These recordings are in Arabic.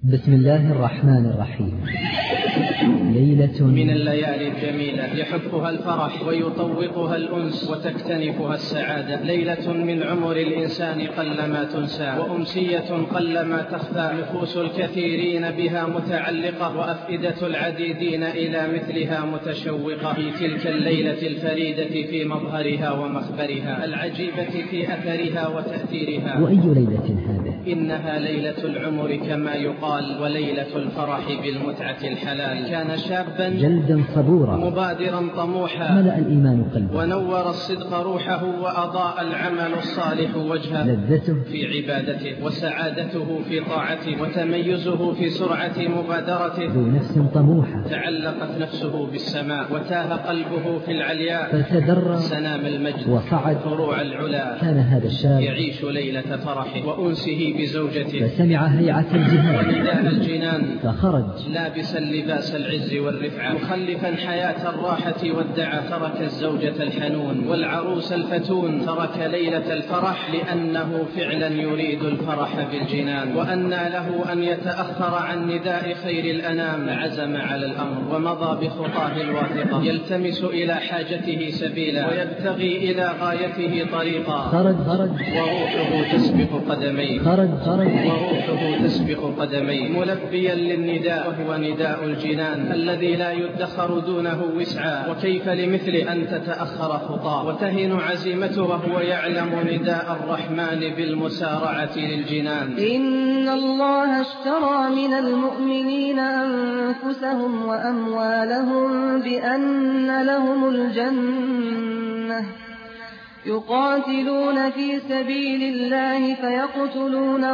بسم الله الرحمن الرحيم. ليلة من الليالي الجميلة يحفها الفرح ويطوقها الأنس وتكتنفها السعادة، ليلة من عمر الإنسان قلما تنسى، وأمسية قلما تخفى، نفوس الكثيرين بها متعلقة، وأفئدة العديدين إلى مثلها متشوقة، في تلك الليلة الفريدة في مظهرها ومخبرها، العجيبة في أثرها وتأثيرها. وأي ليلة هذه؟ إنها ليلة العمر كما يقال، وليلة الفرح بالمتعة الحلال. كان شابا جلدا صبورا مبادرا طموحا، ملأ الإيمان قلبه ونور الصدق روحه، وأضاء العمل الصالح وجهه، لذته في عبادته، وسعادته في طاعته، وتميزه في سرعة مبادرته. ذو نفس طموحة تعلقت نفسه بالسماء، وتاه قلبه في العلياء، فتدرى سنام المجد وصعد فروع العلا. كان هذا الشاب يعيش ليلة فرحه وأنسه بزوجته، فسمع هيعة الجهاد ونداء الجنان، فخرج لابسا لباس العز والرفعة، مخلفا حياة الراحة والدعة. ترك الزوجة الحنون والعروس الفتون، ترك ليلة الفرح لأنه فعلا يريد الفرح بالجنان، وأنى له أن يتأخر عن نداء خير الأنام. عزم على الأمر ومضى بخطاه الواثقة، يلتمس إلى حاجته سبيلا، ويبتغي إلى غايته طريقا. خرج وروحه تسبق قدميه، وروحه تسبق قدميه، ملبيا للنداء، وهو نداء الجنان الذي لا يدخر دونه وسعا. وكيف لمثل أن تتأخر خطاه وتهن عزيمته، وهو يعلم نداء الرحمن بالمسارعة للجنان. إن الله اشترى من المؤمنين أنفسهم وأموالهم بأن لهم الجنة، يقاتلون في سبيل الله فيقتلون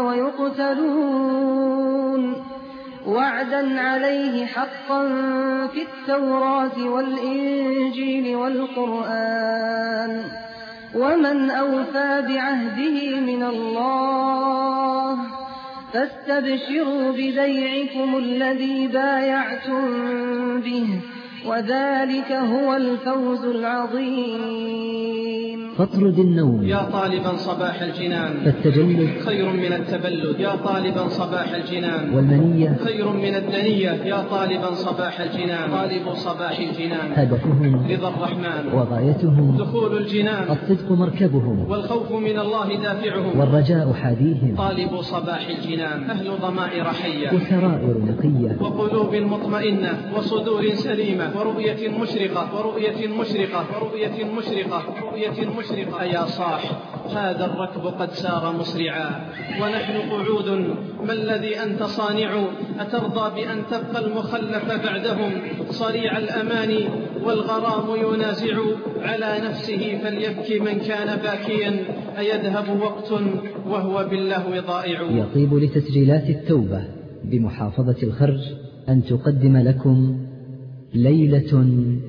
ويقتلون، وعدا عليه حقا في التوراة والإنجيل والقرآن، ومن أوفى بعهده من الله، فاستبشروا ببيعكم الذي بايعتم به، وذلك هو الفوز العظيم. فاطرد النوم يا طالبا صباح الجنان، فالتجلد خير من التبلد. يا طالبا صباح الجنان، والمنية خير من الدنية. يا طالبا صباح الجنان، طالب صباح الجنان، هدفهم رضا الرحمن وغايتهم دخول الجنان، الصدق مركبهم والخوف من الله دافعهم، والرجاء حاديهم، طالب صباح الجنان، أهل ضمائر حية، وسرائر نقية، وقلوب مطمئنة، وصدور سليمة، ورؤية مشرقة، ورؤية مشرقة، ورؤية مشرقة، ورؤية مشرقة. أيا صاح، هذا الركب قد سار مسرعا، ونحن قعود، ما الذي أنت صانع؟ أترضى بأن تبقى المخلف بعدهم صريع الأمان، والغرام ينازع على نفسه، فليبكي من كان باكيا، أيذهب وقت وهو باللهو ضائع. يطيب لتسجيلات التوبة بمحافظة الخرج أن تقدم لكم ليلة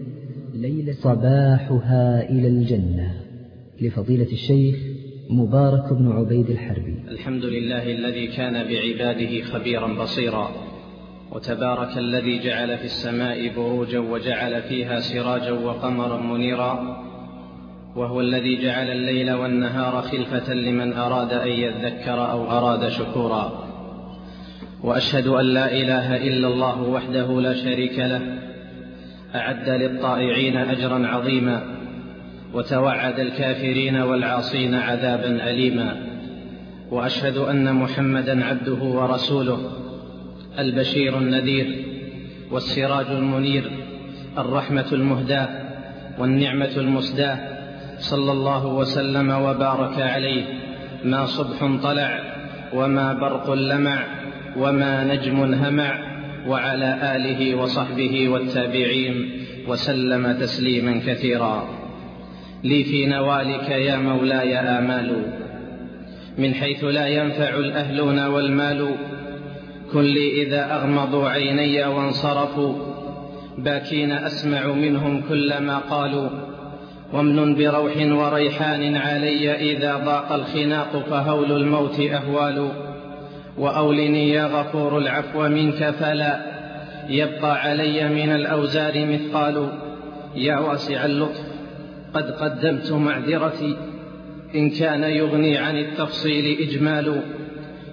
صباحها إلى الجنة لفضيلة الشيخ مبارك بن عبيد الحربي. الحمد لله الذي كان بعباده خبيرا بصيرا، وتبارك الذي جعل في السماء بروجا وجعل فيها سراجا وقمرا منيرا، وهو الذي جعل الليل والنهار خلفة لمن أراد أن يذكر أو أراد شكورا. وأشهد أن لا إله إلا الله وحده لا شريك له، أعد للطائعين أجرا عظيما، وتوعد الكافرين والعاصين عذابا أليما. وأشهد أن محمدا عبده ورسوله، البشير النذير والسراج المنير، الرحمة المهداة والنعمة المسداة، صلى الله وسلم وبارك عليه، ما صبح طلع وما برق لمع وما نجم همع، وعلى آله وصحبه والتابعين وسلم تسليما كثيرا. لي في نوالك يا مولاي آمال، من حيث لا ينفع الأهلون والمال، كن لي إذا أغمضوا عيني وانصرفوا، باكين أسمع منهم كل ما قالوا، وامن بروح وريحان علي إذا ضاق الخناق، فهول الموت أهوال. وأولني يا غفور العفو منك، فلا يبقى علي من الأوزار مثقال. يا واسع اللطف قد قدمت معذرتي، إن كان يغني عن التفصيل إجمال،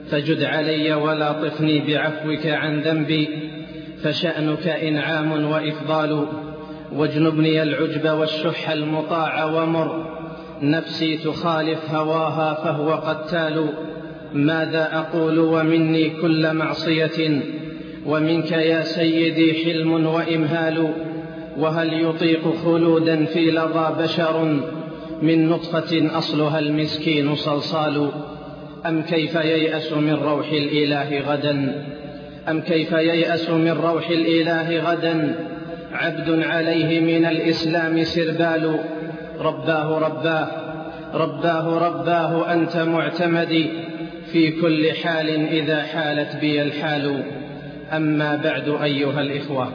فجد علي ولا طفني بعفوك عن ذنبي، فشأنك إنعام وإفضال. واجنبني العجب والشح المطاع، ومر نفسي تخالف هواها فهو قتال. ماذا أقول ومني كل معصية، ومنك يا سيدي حلم وإمهال. وهل يطيق خلودا في لظى بشر، من نطفة أصلها المسكين صلصال. أم كيف ييأس من روح الإله غدا، أم كيف ييأس من روح الإله غدا، عبد عليه من الإسلام سربال. رباه رباه رباه رباه أنت معتمدي، في كل حال إذا حالت بي الحال. أما بعد أيها الإخوة،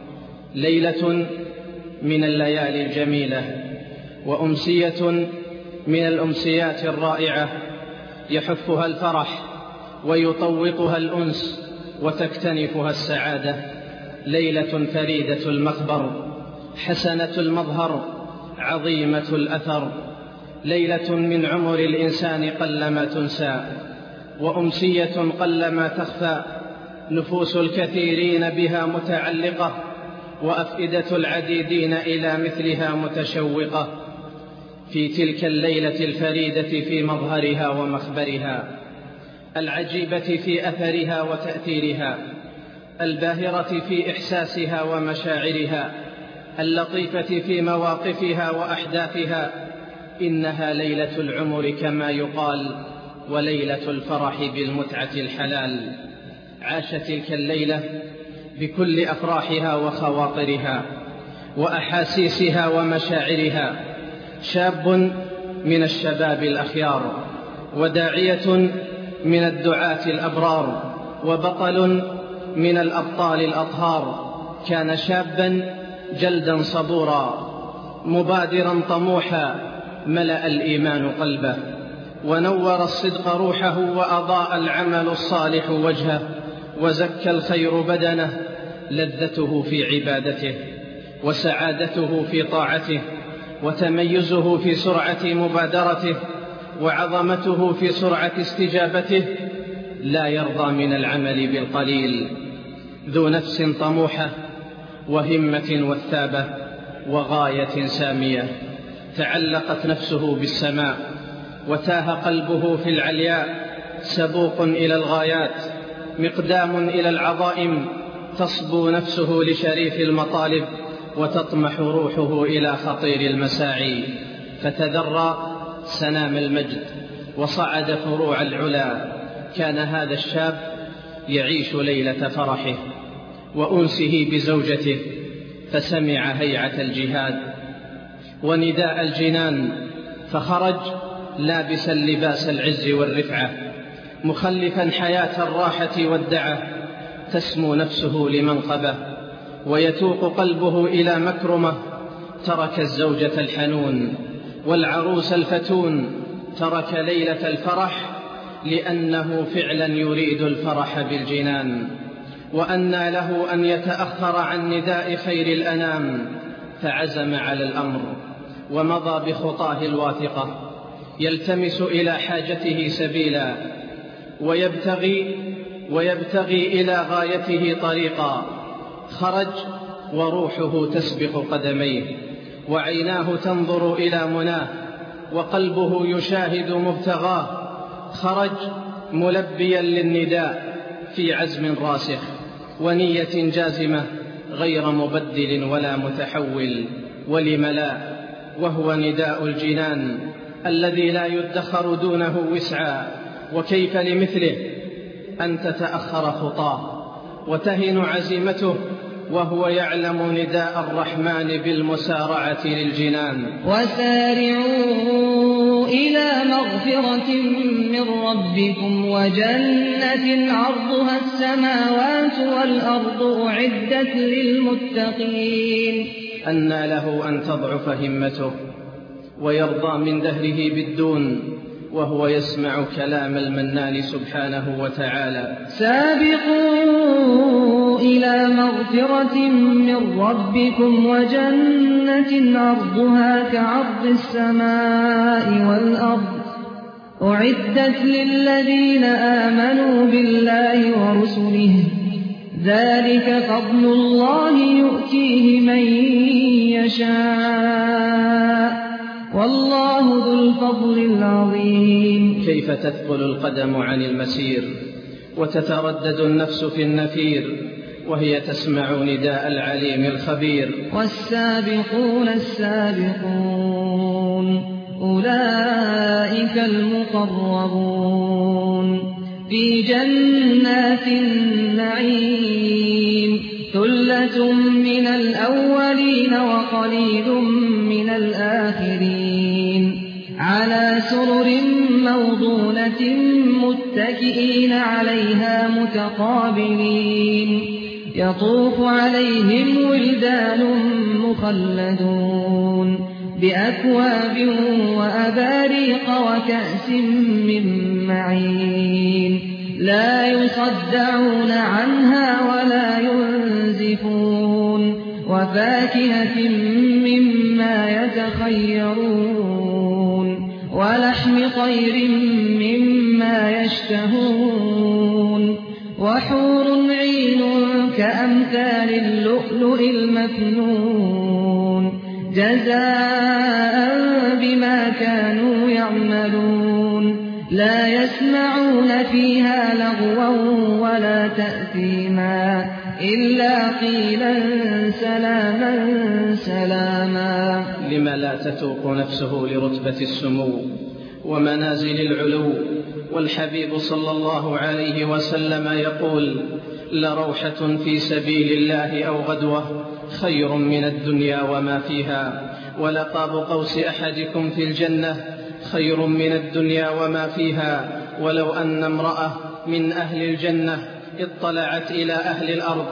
ليلة من الليالي الجميلة، وأمسية من الأمسيات الرائعة، يحفها الفرح ويطوقها الأنس وتكتنفها السعادة. ليلة فريدة المخبر، حسنة المظهر، عظيمة الأثر. ليلة من عمر الإنسان قلما تنسى، وأمسية قلما تخفى. نفوس الكثيرين بها متعلقة، وأفئدة العديدين إلى مثلها متشوقة. في تلك الليلة الفريدة في مظهرها ومخبرها، العجيبة في أثرها وتأثيرها، الباهرة في إحساسها ومشاعرها، اللطيفة في مواقفها وأحداثها، إنها ليلة العمر كما يقال، وليلة الفرح بالمتعة الحلال. عاش تلك الليلة بكل أفراحها وخواطرها وأحاسيسها ومشاعرها شاب من الشباب الأخيار، وداعية من الدعاة الأبرار، وبطل من الأبطال الأطهار. كان شابا جلدا صبورا، مبادرا طموحا، ملأ الإيمان قلبه، ونور الصدق روحه، وأضاء العمل الصالح وجهه، وزكى الخير بدنه. لذته في عبادته، وسعادته في طاعته، وتميزه في سرعة مبادرته، وعظمته في سرعة استجابته. لا يرضى من العمل بالقليل، ذو نفس طموحة، وهمة وثابة، وغاية سامية. تعلقت نفسه بالسماء، وتاه قلبه في العلياء، سبوق إلى الغايات، مقدام إلى العظائم. تصبو نفسه لشريف المطالب، وتطمح روحه إلى خطير المساعي. فتذرى سنام المجد، وصعد فروع العلا. كان هذا الشاب يعيش ليلة فرحه وأنسه بزوجته، فسمع هيعة الجهاد ونداء الجنان، فخرج لابسا لباس العز والرفعة، مخلفا حياة الراحة والدعة. تسمو نفسه لمنقبه، ويتوق قلبه إلى مكرمه. ترك الزوجة الحنون والعروس الفتون، ترك ليلة الفرح، لأنه فعلا يريد الفرح بالجنان. وأنى له أن يتأخر عن نداء خير الأنام، فعزم على الأمر، ومضى بخطاه الواثقة، يلتمس إلى حاجته سبيلا، ويبتغي إلى غايته طريقا. خرج وروحه تسبق قدميه، وعيناه تنظر إلى مناه، وقلبه يشاهد مبتغاه. خرج ملبيا للنداء في عزم راسخ ونية جازمة، غير مبدل ولا متحول. ولم لا، وهو نداء الجنان الذي لا يدخر دونه وسعا. وكيف لمثله أن تتأخر خطاه وتهن عزيمته، وهو يعلم نداء الرحمن بالمسارعة للجنان. وسارعوا إلى مغفرة من ربكم وجنة عرضها السماوات والأرض أعدت للمتقين. أنى له أن تضعف همته ويرضى من دهره بالدون، وهو يسمع كلام المنان سبحانه وتعالى. سابقوا إلى مغفرة من ربكم وجنة عرضها كعرض السماء والأرض أعدت للذين آمنوا بالله ورسله ذلك فضل الله يؤتيه من يشاء والله ذو الفضل العظيم. كيف تثقل القدم عن المسير وتتردد النفس في النفير وهي تسمع نداء العليم الخبير. والسابقون السابقون أولئك المقربون في جنات النعيم ثلة من الأولين وقليل من الآخرين على سرر موضونة متكئين عليها متقابلين يطوف عليهم ولدان مخلدون بأكواب وأباريق وكأس من معين لا يصدعون عنها ولا ينزفون وفاكهة مما يتخيرون ولحم طير مما يشتهون وحور عين كأمثال اللؤلؤ المكنون جزاء بما كانوا يعملون لا يسمعون فيها لغوا ولا تأثيما إلا قيلا سلاما سلاما. لم لا تتوق نفسه لرتبة السمو ومنازل العلو والحبيب صلى الله عليه وسلم يقول لروحة في سبيل الله أو غدوة خير من الدنيا وما فيها ولقاب قوس أحدكم في الجنة خير من الدنيا وما فيها ولو أن امرأة من أهل الجنة اطلعت إلى أهل الأرض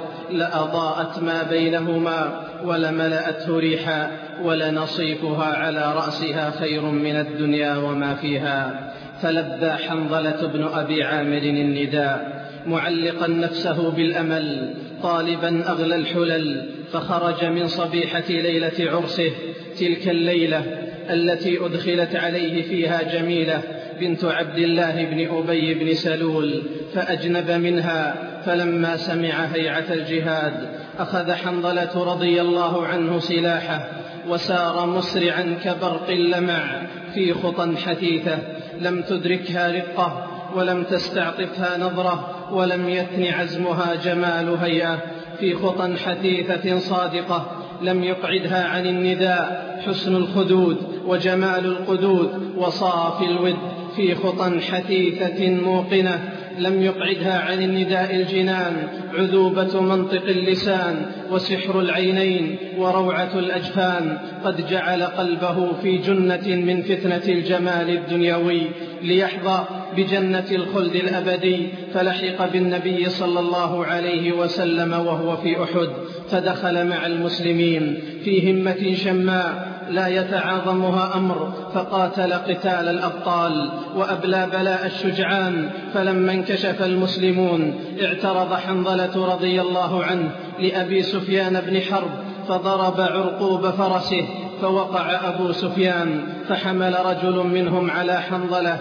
لأضاءت ما بينهما ولملأته ريحا ولنصيفها على رأسها خير من الدنيا وما فيها. فلبى حنظلة بن أبي عامر النداء معلقا نفسه بالأمل طالبا أغلى الحلل فخرج من صبيحة ليلة عرسه تلك الليلة التي أدخلت عليه فيها جميلة بنت عبد الله بن أبي بن سلول فأجنب منها فلما سمع هيعة الجهاد أخذ حنظلة رضي الله عنه سلاحه وسار مسرعا كبرق لمع في خطى حثيثة لم تدركها رقة ولم تستعطفها نظرة ولم يثن عزمها جمال هيئة في خطى حثيثة صادقة لم يقعدها عن النداء حسن الخدود وجمال القدود وصافي الود في خطى حثيثة موقنة لم يقعدها عن النداء الجنان عذوبة منطق اللسان وسحر العينين وروعة الأجفان قد جعل قلبه في جنة من فتنة الجمال الدنيوي ليحظى بجنة الخلد الأبدي فلحق بالنبي صلى الله عليه وسلم وهو في أحد فدخل مع المسلمين في همة شماء لا يتعاظمها أمر فقاتل قتال الأبطال وأبلى بلاء الشجعان فلما انكشف المسلمون اعترض حنظلة رضي الله عنه لأبي سفيان بن حرب فضرب عرقوب فرسه فوقع أبو سفيان فحمل رجل منهم على حنظلة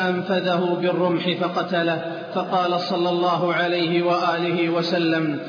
فأنفذه بالرمح فقتله فقال صلى الله عليه وآله وسلم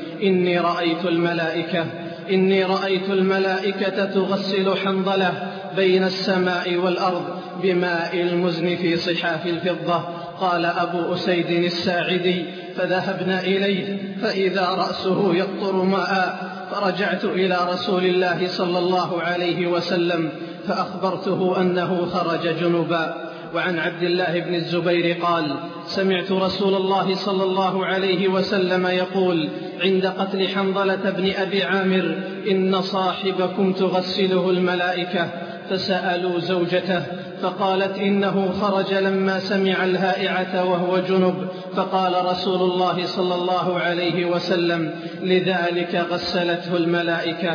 إني رأيت الملائكة تغسل حنظلة بين السماء والأرض بماء المزن في صحاف الفضة. قال أبو أسيد الساعدي فذهبنا إليه فإذا رأسه يقطر ماء فرجعت إلى رسول الله صلى الله عليه وسلم فأخبرته أنه خرج جنبا. وعن عبد الله بن الزبير قال سمعت رسول الله صلى الله عليه وسلم يقول عند قتل حنظلة بن أبي عامر إن صاحبكم تغسله الملائكة فسألوا زوجته فقالت إنه خرج لما سمع الهائعة وهو جنب فقال رسول الله صلى الله عليه وسلم لذلك غسلته الملائكة.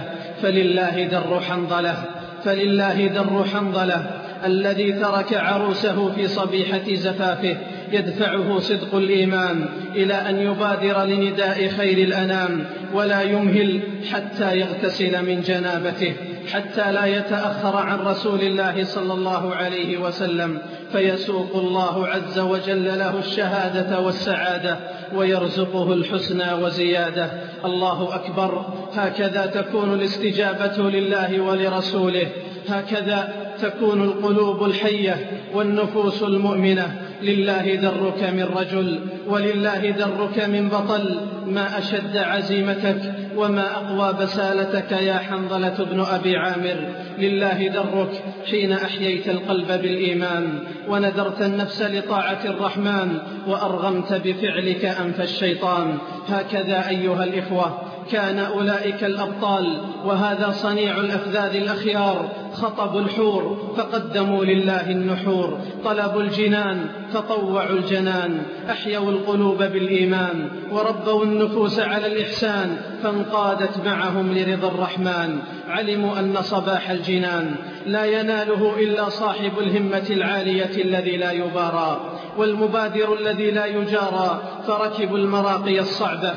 فلله در حنظلة الذي ترك عروسه في صبيحة زفافه يدفعه صدق الإيمان إلى أن يبادر لنداء خير الأنام ولا يمهل حتى يغتسل من جنابته حتى لا يتأخر عن رسول الله صلى الله عليه وسلم، فيسوق الله عز وجل له الشهادة والسعادة ويرزقه الحسنى وزيادة. الله أكبر. هكذا تكون الاستجابة لله ولرسوله، هكذا تكون القلوب الحية والنفوس المؤمنة. لله درك من رجل، ولله درك من بطل، ما أشد عزيمتك وما أقوى بسالتك يا حنظلة بن أبي عامر. لله درك حين أحييت القلب بالإيمان وندرت النفس لطاعة الرحمن وأرغمت بفعلك أنف الشيطان. هكذا أيها الإخوة كان أولئك الأبطال، وهذا صنيع الأفذاذ الأخيار. خطبوا الحور فقدموا لله النحور، طلبوا الجنان فطوعوا الجنان، أحيوا القلوب بالإيمان وربوا النفوس على الإحسان، فانقادت معهم لرضا الرحمن. علموا أن صباح الجنان لا يناله إلا صاحب الهمة العالية الذي لا يبارى، والمبادر الذي لا يجارى، فركبوا المراقي الصعبة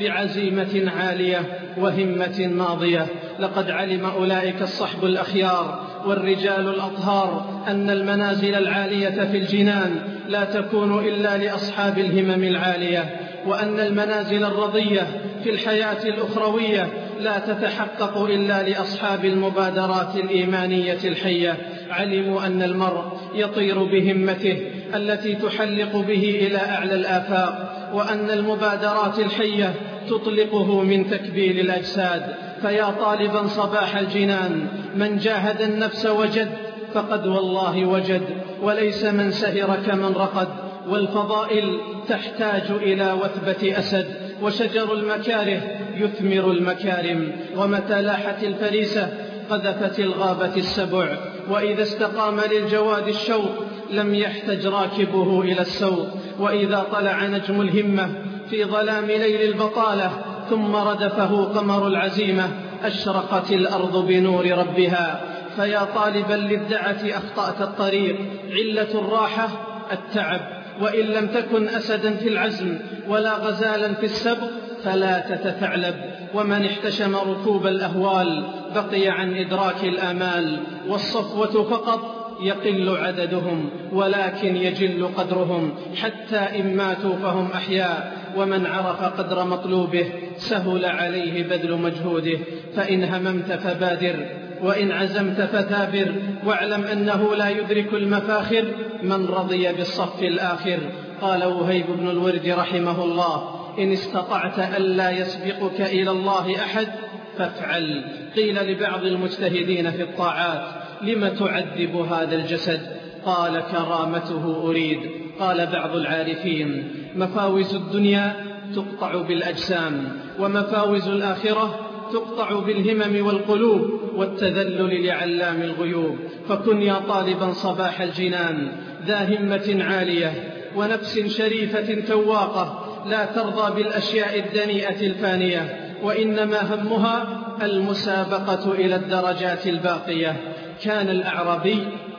بعزيمة عالية وهمة ماضية. لقد علم أولئك الصحب الأخيار والرجال الأطهار أن المنازل العالية في الجنان لا تكون إلا لأصحاب الهمم العالية، وأن المنازل الرضية في الحياة الأخروية لا تتحقق إلا لأصحاب المبادرات الإيمانية الحية. علموا أن المرء يطير بهمته التي تحلق به إلى أعلى الآفاق، وأن المبادرات الحية تطلقه من تكبيل الأجساد. فيا طالبا صباح الجنان، من جاهد النفس وجد، فقد والله وجد، وليس من سهر كمن رقد. والفضائل تحتاج إلى وثبة أسد، وشجر المكاره يثمر المكارم. ومتى لاحت الفريسة قذفت الغابة السبع، وإذا استقام للجواد الشوق لم يحتج راكبه إلى السوق. وإذا طلع نجم الهمة في ظلام ليل البطالة ثم ردفه قمر العزيمة أشرقت الأرض بنور ربها. فيا طالبا للدعة أخطأت الطريق، علة الراحة التعب، وإن لم تكن أسدا في العزم ولا غزالا في السبق فلا تتثعلب. ومن احتشم ركوب الأهوال بقي عن إدراك الآمال، والصفوة فقط يقل عددهم ولكن يجل قدرهم، حتى إن ماتوا فهم أحياء. ومن عرف قدر مطلوبه سهل عليه بذل مجهوده. فإن هممت فبادر، وإن عزمت فثابر، واعلم أنه لا يدرك المفاخر من رضي بالصف الآخر. قال وهيب بن الورد رحمه الله: إن استطعت ألا يسبقك إلى الله أحد فافعل. قيل لبعض المجتهدين في الطاعات: لم تعذب هذا الجسد؟ قال: كرامته أريد. قال بعض العارفين: مفاوز الدنيا تقطع بالأجسام، ومفاوز الآخرة تقطع بالهمم والقلوب والتذلل لعلام الغيوب. فكن يا طالبا صباح الجنان ذا همة عالية ونفس شريفة تواقة، لا ترضى بالأشياء الدنيئة الفانية، وإنما همها المسابقة إلى الدرجات الباقية. كان الأعرابي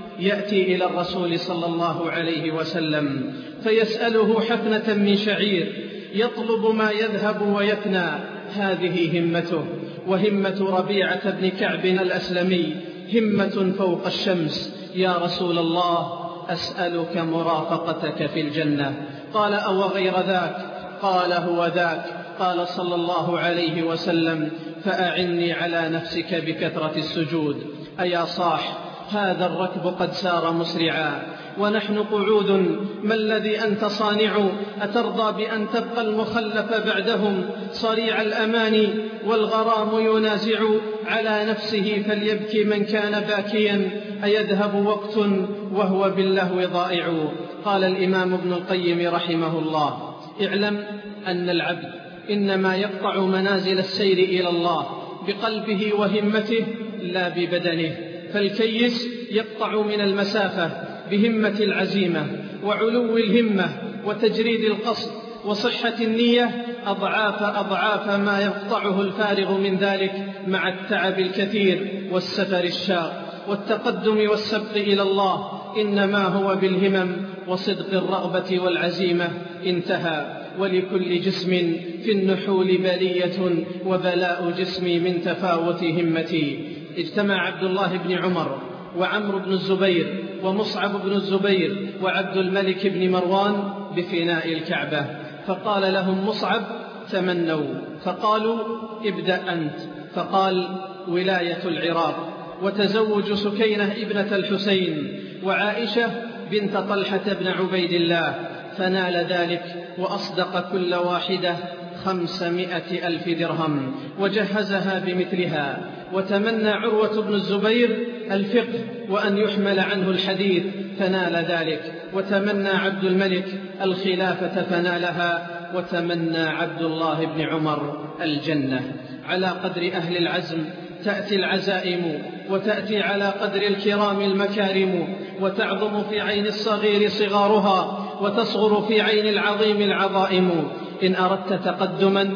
يأتي إلى الرسول صلى الله عليه وسلم فيسأله حفنة من شعير، يطلب ما يذهب ويفنى. هذه همته. وهمة ربيعة بن كعب الأسلمي همة فوق الشمس: يا رسول الله، أسألك مرافقتك في الجنة. قال: أو غير ذاك؟ قال: هو ذاك. قال صلى الله عليه وسلم: فأعني على نفسك بكثرة السجود. أيا صاح، هذا الركب قد سار مسرعا ونحن قعود، ما الذي أنت صانع؟ أترضى بأن تبقى المخلف بعدهم صريع الأمان، والغرام ينازع على نفسه فليبكي من كان باكيا، أيذهب وقت وهو باللهو ضائع. قال الإمام ابن القيم رحمه الله: اعلم أن العبد إنما يقطع منازل السير إلى الله بقلبه وهمته لا ببدنه. فالكيس يقطع من المسافة بهمة العزيمة وعلو الهمة وتجريد القصد وصحة النية أضعاف ما يقطعه الفارغ من ذلك، مع التعب الكثير والسفر الشاق والتقدم والسبق إلى الله. إنما هو بالهمم وصدق الرغبة والعزيمة. انتهى. ولكل جسم في النحول بلية، وبلاء جسمي من تفاوت همتي. اجتمع عبد الله بن عمر وعمرو بن الزبير ومصعب بن الزبير وعبد الملك بن مروان بفناء الكعبة، فقال لهم مصعب: تمنوا، فقالوا: ابدأ أنت، فقال: ولاية العراق، وتزوج سكينة ابنة الحسين وعائشة بنت طلحة بن عبيد الله، فنال ذلك وأصدق كل واحدة 500,000 درهم وجهزها بمثلها. وتمنى عروة بن الزبير الفقه وأن يحمل عنه الحديث فنال ذلك. وتمنى عبد الملك الخلافة فنالها. وتمنى عبد الله بن عمر الجنة. على قدر أهل العزم تأتي العزائم، وتأتي على قدر الكرام المكارم، وتعظم في عين الصغير صغارها، وتصغر في عين العظيم العظائم. إن أردت تقدما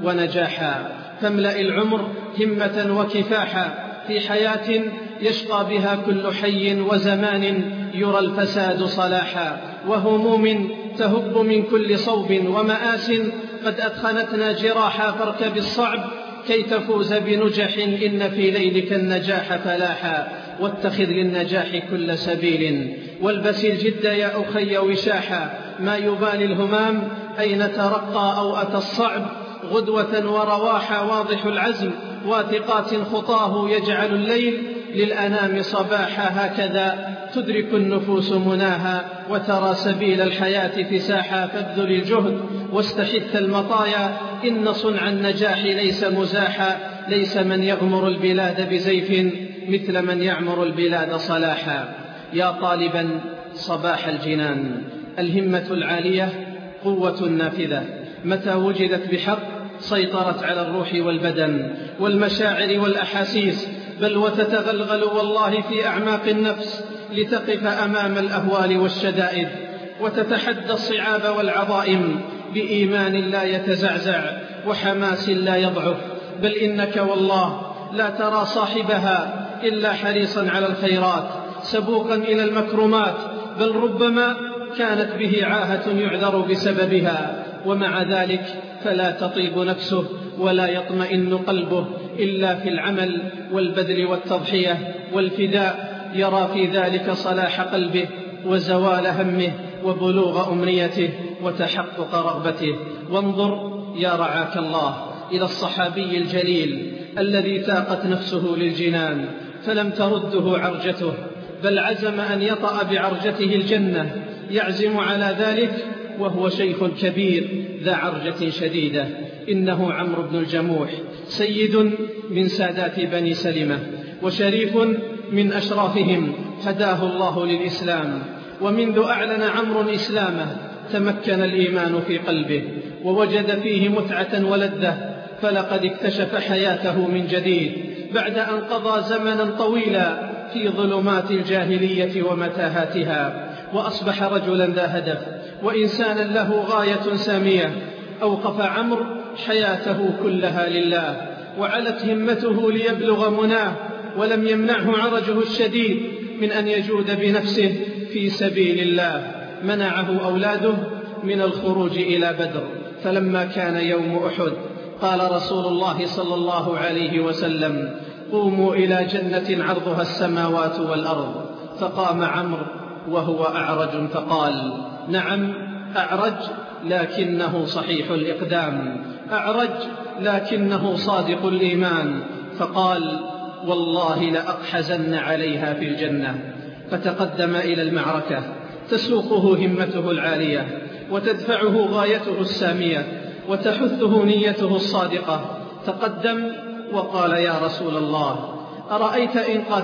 ونجاحا فاملأ العمر همة وكفاحا، في حياة يشقى بها كل حي وزمان يرى الفساد صلاحا، وهموم تهب من كل صوب ومآس قد أدخنتنا جراحا، فاركب الصعب كي تفوز بنجح، إن في ليلك النجاح فلاحا، واتخذ للنجاح كل سبيل، والبس الجد يا أخي وشاحا، ما يبالي الهمام أين ترقى أو أتى الصعب، غدوة ورواحا واضح العزم، واثقات خطاه يجعل الليل للأنام صباحا، هكذا تدرك النفوس مناها، وترى سبيل الحياة فساحا، فابذل الجهد واستحث المطايا، إن صنع النجاح ليس مزاحا، ليس من يغمر البلاد بزيف مثل من يعمر البلاد صلاحا. يا طالبا صباح الجنان، الهمة العالية قوة نافذة، متى وجدت بحق سيطرت على الروح والبدن والمشاعر والأحاسيس، بل وتتغلغل والله في أعماق النفس لتقف أمام الأهوال والشدائد، وتتحدى الصعاب والعظائم بإيمان لا يتزعزع وحماس لا يضعف، بل إنك والله لا ترى صاحبها إلا حريصا على الخيرات سبوقا إلى المكرمات، بل ربما كانت به عاهة يعذر بسببها، ومع ذلك فلا تطيب نفسه ولا يطمئن قلبه إلا في العمل والبذل والتضحية والفداء، يرى في ذلك صلاح قلبه وزوال همه وبلوغ أمنيته وتحقق رغبته. وانظر يا رعاك الله إلى الصحابي الجليل الذي تاقت نفسه للجنان فلم ترده عرجته، بل عزم أن يطأ بعرجته الجنة، يعزم على ذلك وهو شيخ كبير ذا عرجة شديدة. إنه عمرو بن الجموح، سيد من سادات بني سلمة، وشريف من أشرافهم، هداه الله للإسلام، ومنذ أعلن عمرو إسلامه تمكن الإيمان في قلبه ووجد فيه متعة ولذة، فلقد اكتشف حياته من جديد بعد أن قضى زمنا طويلا في ظلمات الجاهلية ومتاهاتها، وأصبح رجلا ذا هدف وإنسانا له غاية سامية. أوقف عمرو حياته كلها لله، وعلت همته ليبلغ مناه، ولم يمنعه عرجه الشديد من أن يجود بنفسه في سبيل الله. منعه أولاده من الخروج إلى بدر، فلما كان يوم أحد قال رسول الله صلى الله عليه وسلم: قوموا إلى جنة عرضها السماوات والأرض. فقام عمرو وهو أعرج فقال: نعم أعرج لكنه صحيح الإقدام، أعرج لكنه صادق الإيمان. فقال: والله لأقحزن عليها في الجنة. فتقدم إلى المعركة تسوقه همته العالية، وتدفعه غايته السامية، وتحثه نيته الصادقة. تقدم وقال: يا رسول الله، أرأيت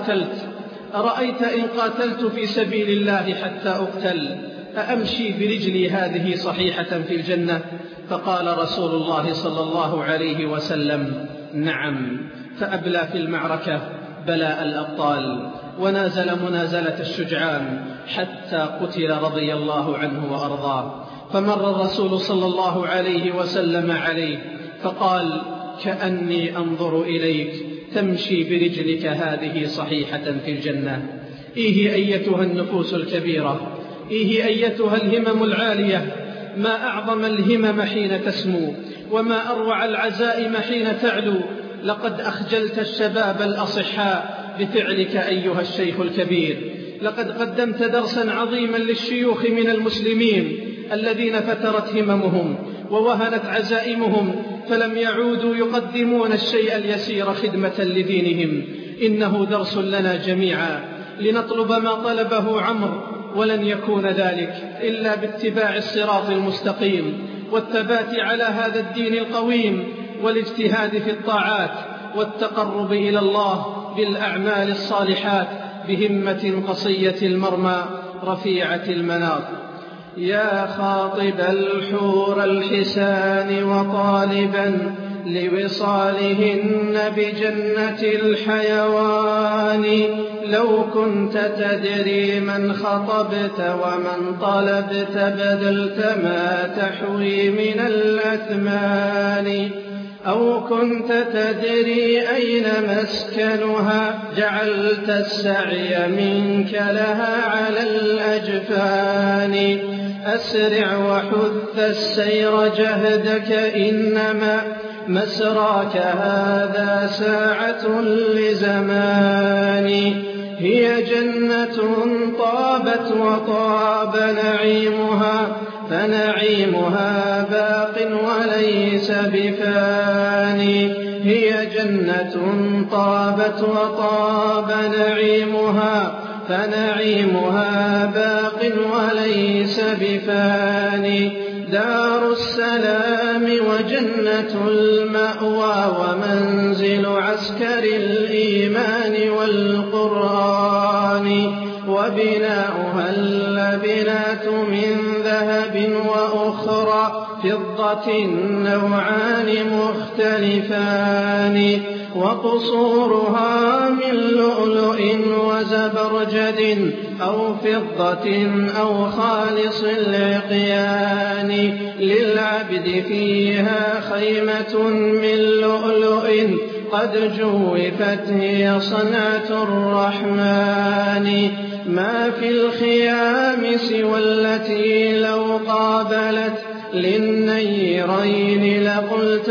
إن قاتلت في سبيل الله حتى أقتل أأمشي برجلي هذه صحيحة في الجنة؟ فقال رسول الله صلى الله عليه وسلم: نعم. فأبلى في المعركة بلاء الأبطال، ونازل منازلة الشجعان حتى قتل رضي الله عنه وأرضاه. فمر الرسول صلى الله عليه وسلم عليه فقال: كأني أنظر إليك تمشي برجلك هذه صحيحة في الجنة. إيه أيتها النفوس الكبيرة، إيه أيتها الهمم العالية، ما أعظم الهمم حين تسمو، وما أروع العزائم حين تعلو، لقد أخجلت الشباب الأصحاء بفعلك أيها الشيخ الكبير. لقد قدمت درسا عظيما للشيوخ من المسلمين الذين فترت هممهم ووهنت عزائمهم، فلم يعودوا يقدمون الشيء اليسير خدمة لدينهم. إنه درس لنا جميعا لنطلب ما طلبه عمرو، ولن يكون ذلك إلا باتباع الصراط المستقيم والثبات على هذا الدين القويم، والاجتهاد في الطاعات والتقرب إلى الله بالأعمال الصالحات بهمة قصية المرمى رفيعة المناط. يا خاطب الحور الحسان وطالبا لوصالهن بجنة الحيوان، لو كنت تدري من خطبت ومن طلبت بذلت ما تحوي من الأثمان، أو كنت تدري أين مسكنها جعلت السعي منك لها على الأجفان. أسرع وحث السير جهدك، إنما مسراك هذا ساعة لزمان. هي جنة طابت وطاب نعيمها، فنعيمها باق وليس بفاني. هي جنة طابت وطاب نعيمها، فنعيمها باق وليس بفاني. دار السلام وجنة المأوى، ومنزل عسكر الإيمان والقرآن. وبناؤها اللبنات من ذهب وأخرى فضة نوعان مختلفان. وقصورها من لؤلؤ وزبرجد أو فضة أو خالص العقيان. للعبد فيها خيمة من لؤلؤ قد جوفت، هي صنعة الرحمن. ما في الخيام سوى التي لو قابلت للنيرين لقلت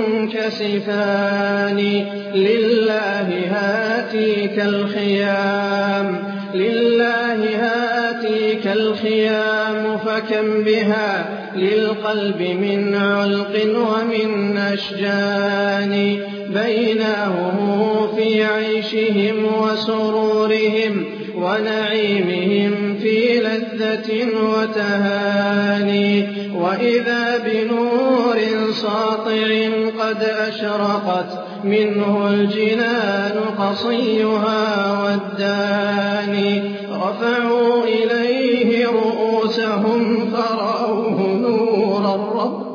منكسفان. لله هاتيك الخيام، لله هاتيك الخيام، فكم بها للقلب من علق ومن أشجان. بينهم في عيشهم وسرورهم ونعيمهم في لذة وتهاني. وإذا بنور ساطع قد أشرقت منه الجنان قصيها والداني. رفعوا إليه رؤوسهم فرأوه نور الرب،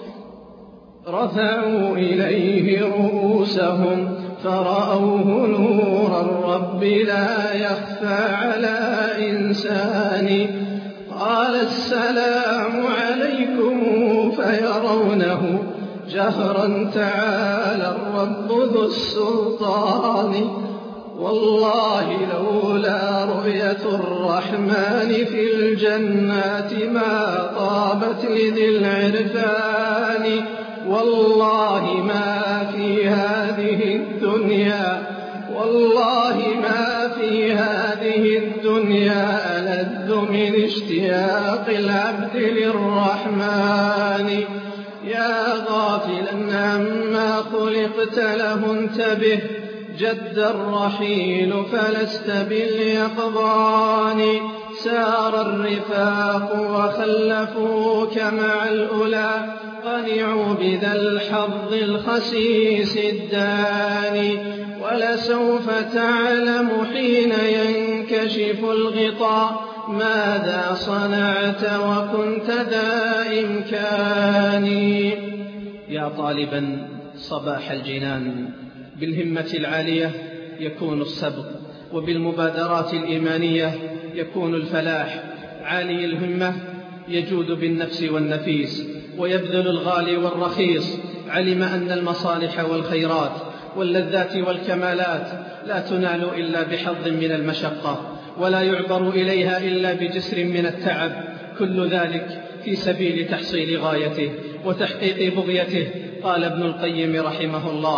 رفعوا إليه رؤوسهم فرأوه نور الرب لا يخفى على إنسان. قال السلام عليكم فيرونه جهرا تعالى الرب ذو السلطان. والله لولا رؤية الرحمن في الجنات ما طابت لذي العرفان. والله ما في هذه الدنيا، والله ما في هذه الدنيا ألذ من اشتياق العبد للرحمن. يا غافلا عما خلقت له انتبه، جد الرحيل فلست باليقظان. سار الرفاق وخلفوك مع الأولى، قنعوا بذا الحظ الخسيس الداني. ولسوف تعلم حين ينكشف الغطاء ماذا صنعت وكنت ذا إمكان. يا طالبا صباح الجنان، بالهمة العالية يكون السبق، وبالمبادرات الإيمانية يكون الفلاح. عالي الهمة يجود بالنفس والنفيس ويبذل الغالي والرخيص. علم أن المصالح والخيرات واللذات والكمالات لا تنال إلا بحظ من المشقة، ولا يعبر إليها إلا بجسر من التعب. كل ذلك في سبيل تحصيل غايته وتحقيق بغيته. قال ابن القيم رحمه الله: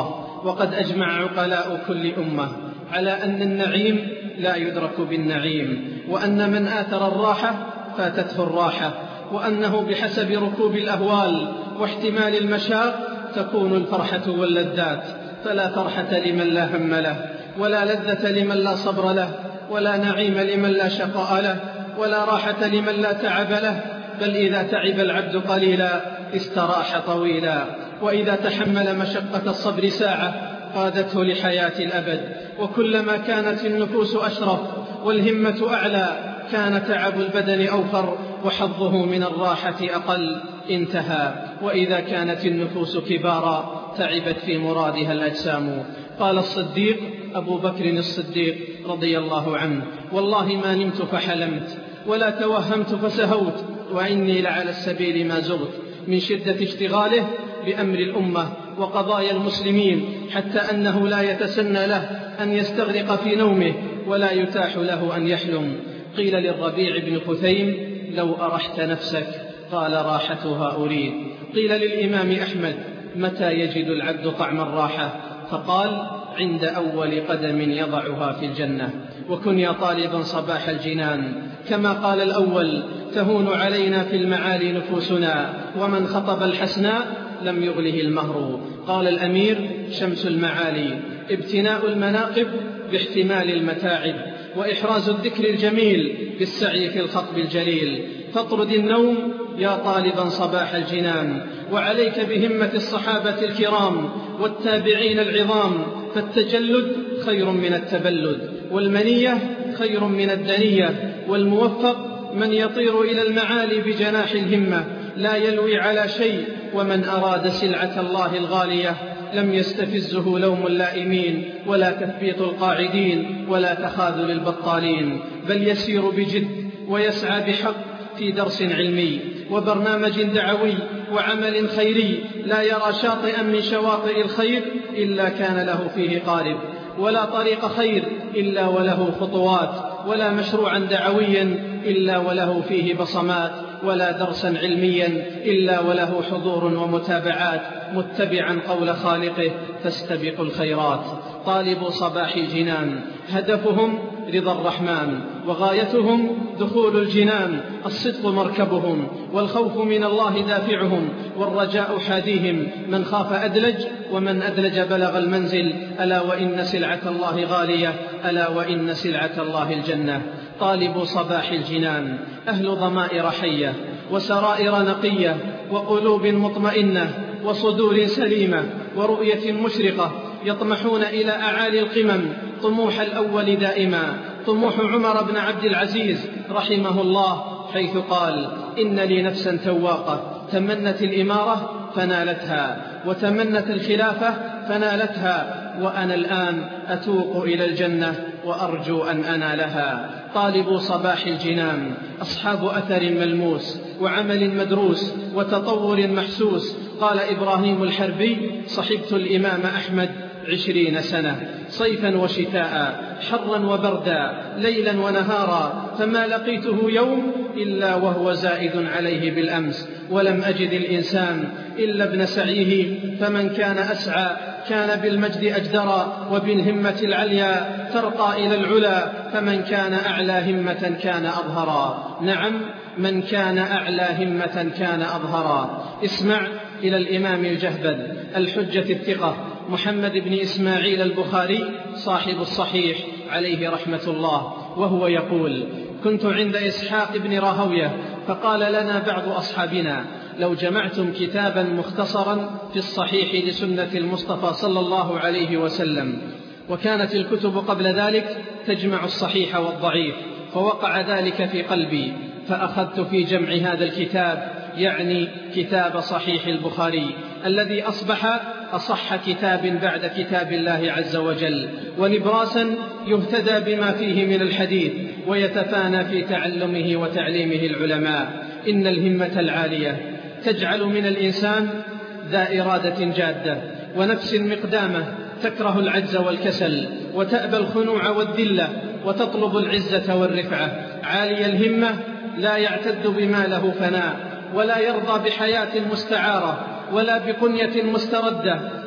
وقد أجمع عقلاء كل أمة على أن النعيم لا يدرك بالنعيم، وأن من آثر الراحة فاتته الراحة، وأنه بحسب ركوب الأهوال واحتمال المشاق تكون الفرحة واللذات، فلا فرحة لمن لا هم له، ولا لذة لمن لا صبر له، ولا نعيم لمن لا شقاء له، ولا راحة لمن لا تعب له، بل إذا تعب العبد قليلا استراح طويلا، وإذا تحمل مشقة الصبر ساعة قادته لحياة الأبد. وكلما كانت النفوس أشرف والهمة أعلى كان تعب البدن أوفر وحظه من الراحة أقل. انتهى. وإذا كانت النفوس كبارا تعبت في مرادها الأجسام. قال الصديق أبو بكر الصديق رضي الله عنه: والله ما نمت فحلمت ولا توهمت فسهوت، وإني لعلى السبيل ما زغت، من شدة اشتغاله بأمر الأمة وقضايا المسلمين، حتى أنه لا يتسنى له أن يستغرق في نومه ولا يتاح له أن يحلم. قيل للربيع بن خثيم: لو أرحت نفسك؟ قال: راحتها أريد. قيل للإمام أحمد: متى يجد العبد طعم الراحة؟ فقال: عند أول قدم يضعها في الجنة. وكن يا طالبا صباح الجنان، كما قال الأول: تهون علينا في المعالي نفوسنا، ومن خطب الحسناء لم يغله المهر. قال الأمير شمس المعالي: ابتناء المناقب باحتمال المتاعب، وإحراز الذكر الجميل بالسعي في الخطب الجليل. فاطرد النوم يا طالبا صباح الجنان، وعليك بهمة الصحابة الكرام والتابعين العظام، فالتجلد خير من التبلد، والمنية خير من الدنية، والموفق من يطير إلى المعالي بجناح الهمة لا يلوي على شيء. ومن أراد سلعة الله الغالية لم يستفزه لوم اللائمين، ولا تثبيط القاعدين، ولا تخاذل البطالين، بل يسير بجد ويسعى بحق في درس علمي وبرنامج دعوي وعمل خيري، لا يرى شاطئا من شواطئ الخير إلا كان له فيه قارب، ولا طريق خير إلا وله خطوات، ولا مشروعا دعويا إلا وله فيه بصمات، ولا درسا علميا إلا وله حضور ومتابعات، متبعا قول خالقه: فاستبقوا الخيرات. طالبوا صباح الجنان هدفهم رضا الرحمن، وغايتهم دخول الجنان. الصدق مركبهم، والخوف من الله دافعهم، والرجاء حاديهم. من خاف أدلج، ومن أدلج بلغ المنزل. ألا وإن سلعة الله غالية، ألا وإن سلعة الله الجنة. طالبوا صباح الجنان أهل ضمائر حية، وسرائر نقية، وقلوب مطمئنة، وصدور سليمة، ورؤية مشرقة، يطمحون إلى أعالي القمم طموح الأول دائما. طموح عمر بن عبد العزيز رحمه الله، حيث قال: إن لي نفسا تواقة تمنت الإمارة فنالتها، وتمنت الخلافة فنالتها، وأنا الآن أتوق إلى الجنة وأرجو أن أنالها. طالبوا صباح الجنان أصحاب أثر ملموس، وعمل مدروس، وتطور محسوس. قال إبراهيم الحربي: صحبت الإمام أحمد 20 سنة، صيفا وشتاء، حرا وبردا، ليلا ونهارا، فما لقيته يوم إلا وهو زائد عليه بالأمس. ولم أجد الإنسان إلا ابن سعيه، فمن كان أسعى كان بالمجد أجدرا، وبالهمة العليا ترقى إلى العلا، فمن كان أعلى همة كان أظهرا. نعم، من كان أعلى همة كان أظهرا. اسمع إلى الإمام الجهبذ الحجة الثقة محمد بن إسماعيل البخاري صاحب الصحيح عليه رحمة الله، وهو يقول: كنت عند إسحاق بن راهوية، فقال لنا بعض أصحابنا: لو جمعتم كتابا مختصرا في الصحيح لسنة المصطفى صلى الله عليه وسلم. وكانت الكتب قبل ذلك تجمع الصحيح والضعيف، فوقع ذلك في قلبي، فأخذت في جمع هذا الكتاب، يعني كتاب صحيح البخاري، الذي أصبح أصح كتاب بعد كتاب الله عز وجل، ونبراسا يهتدى بما فيه من الحديث، ويتفانى في تعلمه وتعليمه العلماء. إن الهمة العالية تجعل من الإنسان ذا إرادة جادة ونفس مقدامة، تكره العجز والكسل، وتأبى الخنوع والذلة، وتطلب العزة والرفعة. عالي الهمة لا يعتد بما له فناء، ولا يرضى بحياة مستعارة، ولا بقنية مستردة،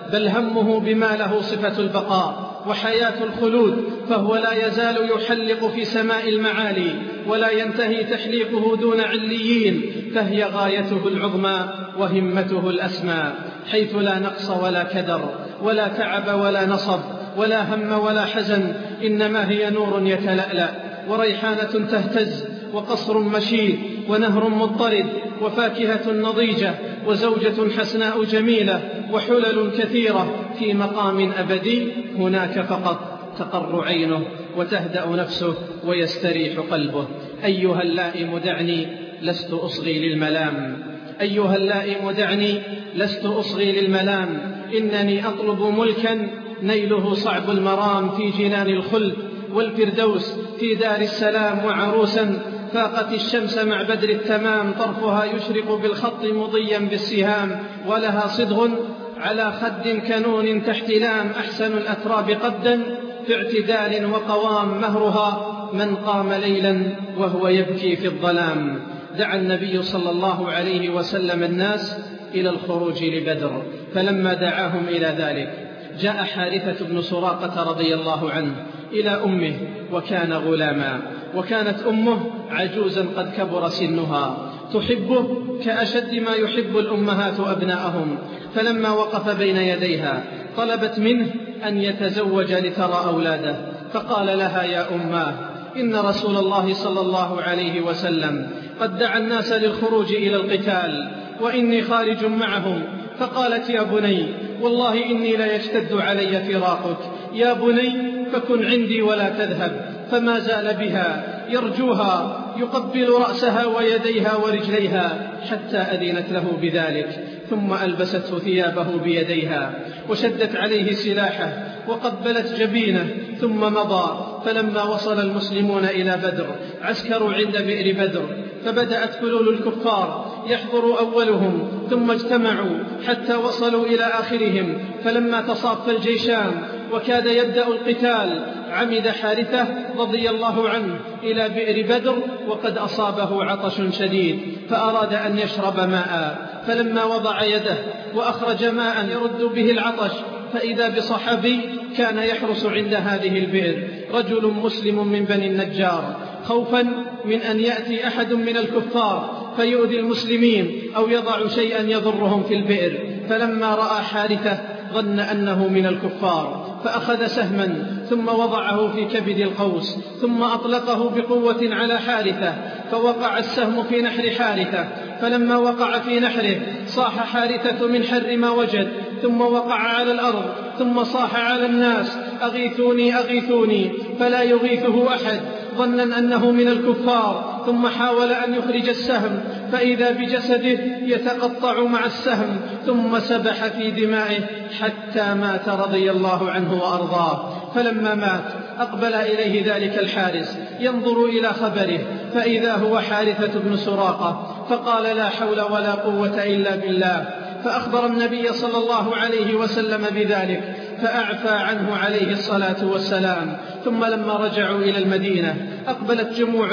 بل همه بما له صفة البقاء وحياة الخلود، فهو لا يزال يحلق في سماء المعالي ولا ينتهي تحليقه دون عليين، فهي غايته العظمى وهمته الأسمى، حيث لا نقص ولا كدر ولا تعب ولا نصب ولا هم ولا حزن، إنما هي نور يتلألأ وريحانة تهتز وقصر مشيد ونهر مضطرد وفاكهة نضيجة وزوجة حسناء جميلة وحلل كثيرة في مقام أبدي، هناك فقط تقر عينه وتهدأ نفسه ويستريح قلبه. أيها اللائم دعني لست أصغي للملام، أيها اللائم دعني لست أصغي للملام، إنني أطلب ملكا نيله صعب المرام، في جنان الخلد والفردوس في دار السلام، وعروسا فاقت الشمس مع بدر التمام، طرفها يشرق بالخط مضيا بالسهام، ولها صدغ على خد كنون تحت لام، أحسن الأتراب قدا في اعتدال وقوام، مهرها من قام ليلا وهو يبكي في الظلام. دعا النبي صلى الله عليه وسلم الناس إلى الخروج لبدر، فلما دعاهم إلى ذلك جاء حارثة بن سراقة رضي الله عنه إلى أمه وكان غلاما، وكانت أمه عجوزا قد كبر سنها، تحبه كأشد ما يحب الأمهات أبناءهم، فلما وقف بين يديها طلبت منه أن يتزوج لترى أولاده، فقال لها: يا أماه، إن رسول الله صلى الله عليه وسلم قد دعا الناس للخروج إلى القتال وإني خارج معهم. فقالت: يا بني، والله إني لا يشتد علي فراقك، يا بني فكن عندي ولا تذهب. فما زال بها يرجوها، يقبل رأسها ويديها ورجليها حتى أذنت له بذلك، ثم ألبسته ثيابه بيديها وشدت عليه سلاحه وقبلت جبينه، ثم مضى. فلما وصل المسلمون إلى بدر عسكروا عند بئر بدر، فبدأت فلول الكفار يحضر أولهم، ثم اجتمعوا حتى وصلوا إلى آخرهم، فلما تصاف الجيشان وكاد يبدأ القتال عمد حارثة رضي الله عنه إلى بئر بدر وقد أصابه عطش شديد، فأراد أن يشرب ماء، فلما وضع يده وأخرج ماء يرد به العطش فإذا بصحابي كان يحرس عند هذه البئر، رجل مسلم من بني النجار، خوفا من أن يأتي أحد من الكفار فيؤذي المسلمين أو يضع شيئا يضرهم في البئر. فلما رأى حارثة ظن أنه من الكفار، فأخذ سهما ثم وضعه في كبد القوس، ثم أطلقه بقوة على حارثة، فوقع السهم في نحر حارثة، فلما وقع في نحره صاح حارثة من حر ما وجد، ثم وقع على الأرض، ثم صاح على الناس: أغيثوني أغيثوني، فلا يغيثه أحد، ظنا أنه من الكفار. ثم حاول أن يخرج السهم فإذا بجسده يتقطع مع السهم، ثم سبح في دمائه حتى مات رضي الله عنه وأرضاه. فلما مات أقبل إليه ذلك الحارس ينظر إلى خبره، فإذا هو حارثة بن سراقة، فقال: لا حول ولا قوة إلا بالله، فأخبر النبي صلى الله عليه وسلم بذلك، فأعفى عنه عليه الصلاة والسلام. ثم لما رجعوا إلى المدينة أقبلت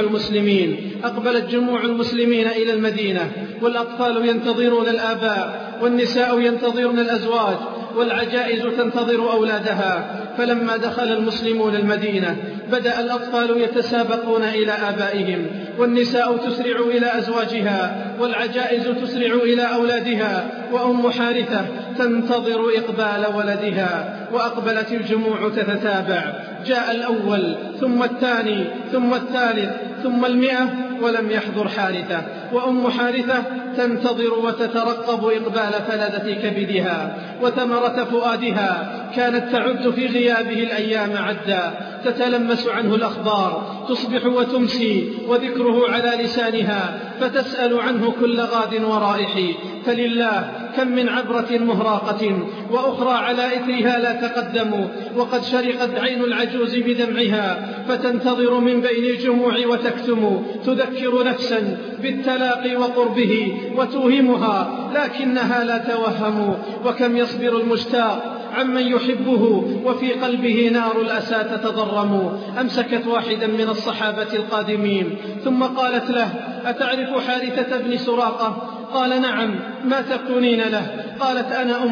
جموع المسلمين إلى المدينة، والأطفال ينتظرون الآباء، والنساء ينتظرن الأزواج، والعجائز تنتظر أولادها. فلما دخل المسلمون المدينة بدأ الأطفال يتسابقون إلى آبائهم، والنساء تسرع إلى أزواجها، والعجائز تسرع إلى أولادها، وأم حارثة تنتظر إقبال ولدها. وأقبلت الجموع تتتابع، جاء الأول ثم الثاني ثم الثالث ثم 100 ولم يحضر حارثة، وأم حارثة تنتظر وتترقب إقبال فلذة كبدها وثمرة فؤادها، كانت تعد في غيابه الأيام عدا، تتلمس عنه الأخبار، تصبح وتمسي وذكره على لسانها، فتسأل عنه كل غاد ورائح. فلله كم من عبرة مهراقة وأخرى على إثرها لا تقدموا، وقد شرقت عين العجوز بدمعها، فتنتظر من بين الجموع وتكتم، تذكر نفسا بالتلاقي وقربه وتوهمها لكنها لا توهم. وكم يصبر المشتاق عمن يحبه وفي قلبه نار الأسى تتضرم. أمسكت واحدا من الصحابة القادمين ثم قالت له: أتعرف حارثة بن سراقة؟ قال: نعم. ما تكونين له؟ قالت: أنا أمه.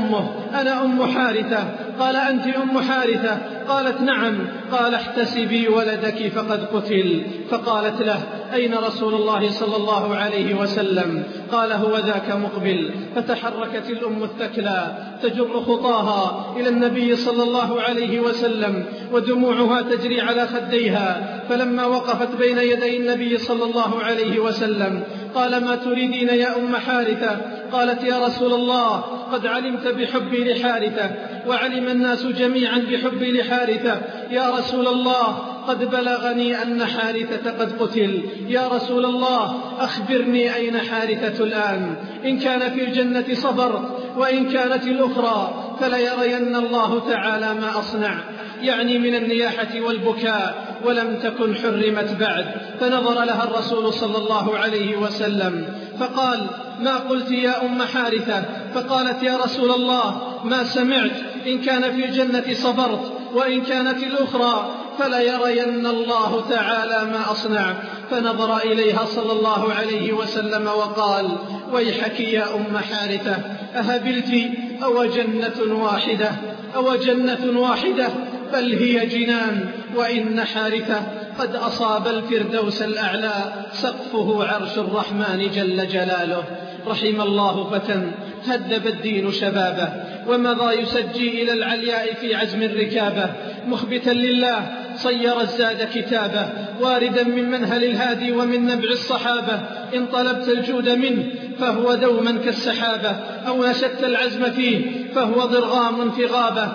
أنا أم حارثة. قال أنت أم حارثة؟ قالت نعم. قال احتسبي ولدك فقد قتل. فقالت له أين رسول الله صلى الله عليه وسلم؟ قال هو ذاك مقبل. فتحركت الأم الثكلى تجر خطاها إلى النبي صلى الله عليه وسلم ودموعها تجري على خديها. فلما وقفت بين يدي النبي صلى الله عليه وسلم قال ما تريدين يا أم حارثة؟ قالت يا رسول الله قد علمت بحبي لحارثة وعلم الناس جميعا بحبي لحارثة. يا رسول الله قد بلغني أن حارثة قد قتل. يا رسول الله أخبرني أين حارثة الآن؟ إن كان في الجنة صبرت وإن كانت الأخرى فليرين الله تعالى ما أصنع، يعني من النياحة والبكاء، ولم تكن حرمت بعد. فنظر لها الرسول صلى الله عليه وسلم فقال ما قلت يا أم حارثة؟ فقالت يا رسول الله ما سمعت، إن كان في الجنة صبرت وإن كانت الأخرى فليرين الله تعالى ما أصنع. فنظر إليها صلى الله عليه وسلم وقال ويحك يا أم حارثة أهبلت أو جنة واحدة؟ أو جنة واحدة؟ بل هي جنان، وإن حارثة قد أصاب الفردوس الأعلى سقفه عرش الرحمن جل جلاله. رحم الله فتى هدب الدين شبابه ومضى يسجي إلى العلياء في عزم الركابة، مخبتا لله صير الزاد كتابه، واردا من منهل الهادي ومن نبع الصحابة. إن طلبت الجود منه فهو دوما كالسحابة، أو نشدت العزم فيه فهو ضرغام في غابة.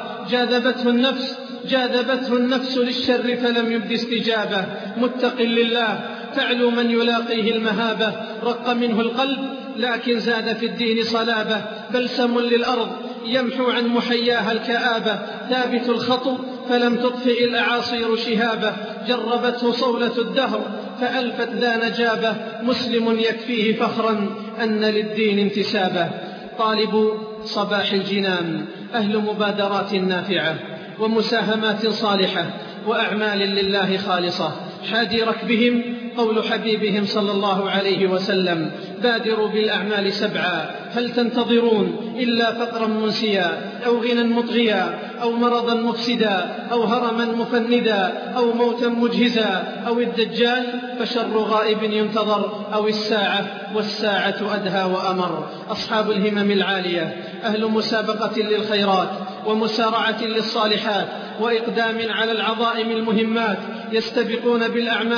جاذبته النفس للشر فلم يبد استجابة، متق لله تعلو من يلاقيه المهابة. رق منه القلب لكن زاد في الدين صلابة، بلسم للأرض يمحو عن محياها الكآبة. ثابت الخطو فلم تطفئ الأعاصير شهابة، جربته صولة الدهر فألفت ذا نجابة. مسلم يكفيه فخرا أن للدين انتسابة. طالب صباح الجنان أهل مبادرات نافعة ومساهمات صالحة وأعمال لله خالصة، حادي ركبهم قول حبيبهم صلى الله عليه وسلم بادروا بالأعمال 7. هل تنتظرون إلا فقرا منسيا أو غنى مطغيا أو مرضا مفسدا أو هرما مفندا أو موتا مجهزا أو الدجال فشر غائب ينتظر أو الساعة والساعة أدهى وأمر. أصحاب الهمم العالية أهل مسابقة للخيرات ومسارعة للصالحات وإقدام على العظائم المهمات، يستبقون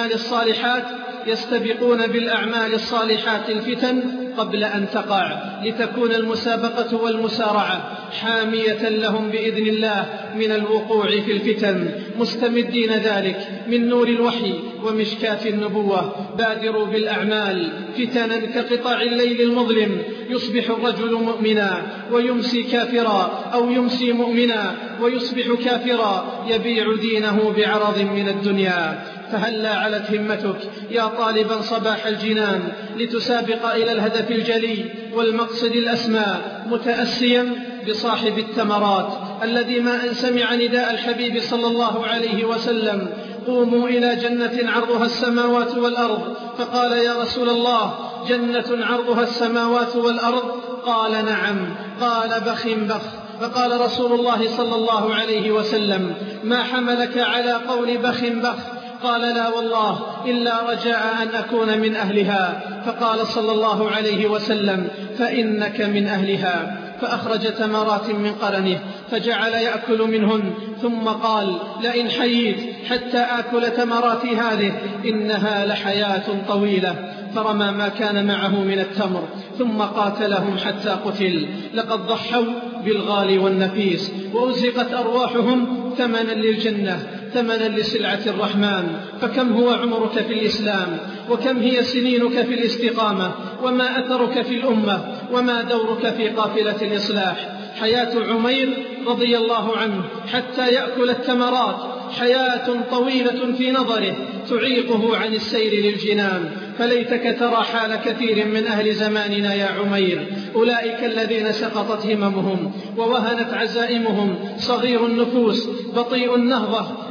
بالأعمال الصالحات الفتن قبل أن تقع، لتكون المسابقة والمسارعة حامية لهم بإذن الله من الوقوع في الفتن، مستمدين ذلك من نور الوحي ومشكاة النبوة. بادروا بالأعمال فتنا كقطاع الليل المظلم، يصبح الرجل مؤمنا ويمسي كافرا، أو يمسي مؤمنا ويصبح كافرا، يبيع دينه بعرض من الدنيا. فهلا علت همتك يا طالبا صباح الجنان لتسابق إلى الهدف الجلي والمقصد الأسمى، متأسيا بصاحب التمرات الذي ما أن سمع نداء الحبيب صلى الله عليه وسلم قوموا إلى جنة عرضها السماوات والأرض. فقال يا رسول الله جنة عرضها السماوات والأرض؟ قال نعم. قال بخ بخ. فقال رسول الله صلى الله عليه وسلم ما حملك على قول بخ بخ؟ قال لا والله إلا رجاء أن أكون من أهلها. فقال صلى الله عليه وسلم فإنك من أهلها. فأخرج تمرات من قرنه فجعل يأكل منهن، ثم قال لئن حييت حتى آكل تمراتي هذه إنها لحياة طويلة. فرمى ما كان معه من التمر ثم قاتلهم حتى قتل. لقد ضحوا بالغالي والنفيس وأزقت أرواحهم ثمنا للجنة، ثمنا لسلعة الرحمن. فكم هو عمرك في الإسلام، وكم هي سنينك في الاستقامة، وما أثرك في الأمة، وما دورك في قافلة الإصلاح. حياة عمير رضي الله عنه حتى يأكل التمرات حياة طويلة في نظره تعيقه عن السير للجنان. فليتك ترى حال كثير من أهل زماننا يا عمير، أولئك الذين سقطت هممهم ووهنت عزائمهم، صغير النفوس بطيء النهضة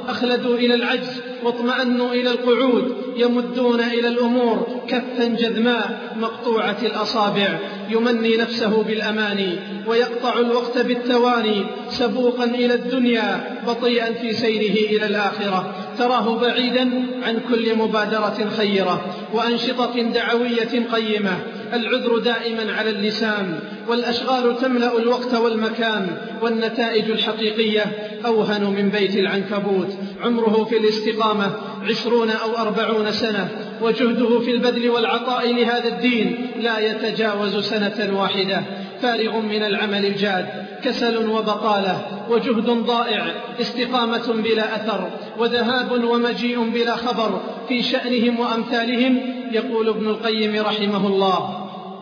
أخلدوا إلى العجز واطمأنوا إلى القعود، يمدون إلى الأمور كفا جذماء مقطوعة الأصابع، يمني نفسه بالأماني ويقطع الوقت بالتواني، سبوقا إلى الدنيا بطيئا في سيره إلى الآخرة. تراه بعيدا عن كل مبادرة خيرة وأنشطة دعوية قيمة. العذر دائما على اللسان، والأشغال تملأ الوقت والمكان، والنتائج الحقيقية أوهن من بيت العنكبوت. عمره في الاستقامة 20 أو 40 سنة، وجهده في البذل والعطاء لهذا الدين لا يتجاوز سنة واحدة. فارغ من العمل الجاد، كسل وبطالة وجهد ضائع، استقامة بلا أثر، وذهاب ومجيء بلا خبر في شأنهم وأمثالهم. يقول ابن القيم رحمه الله: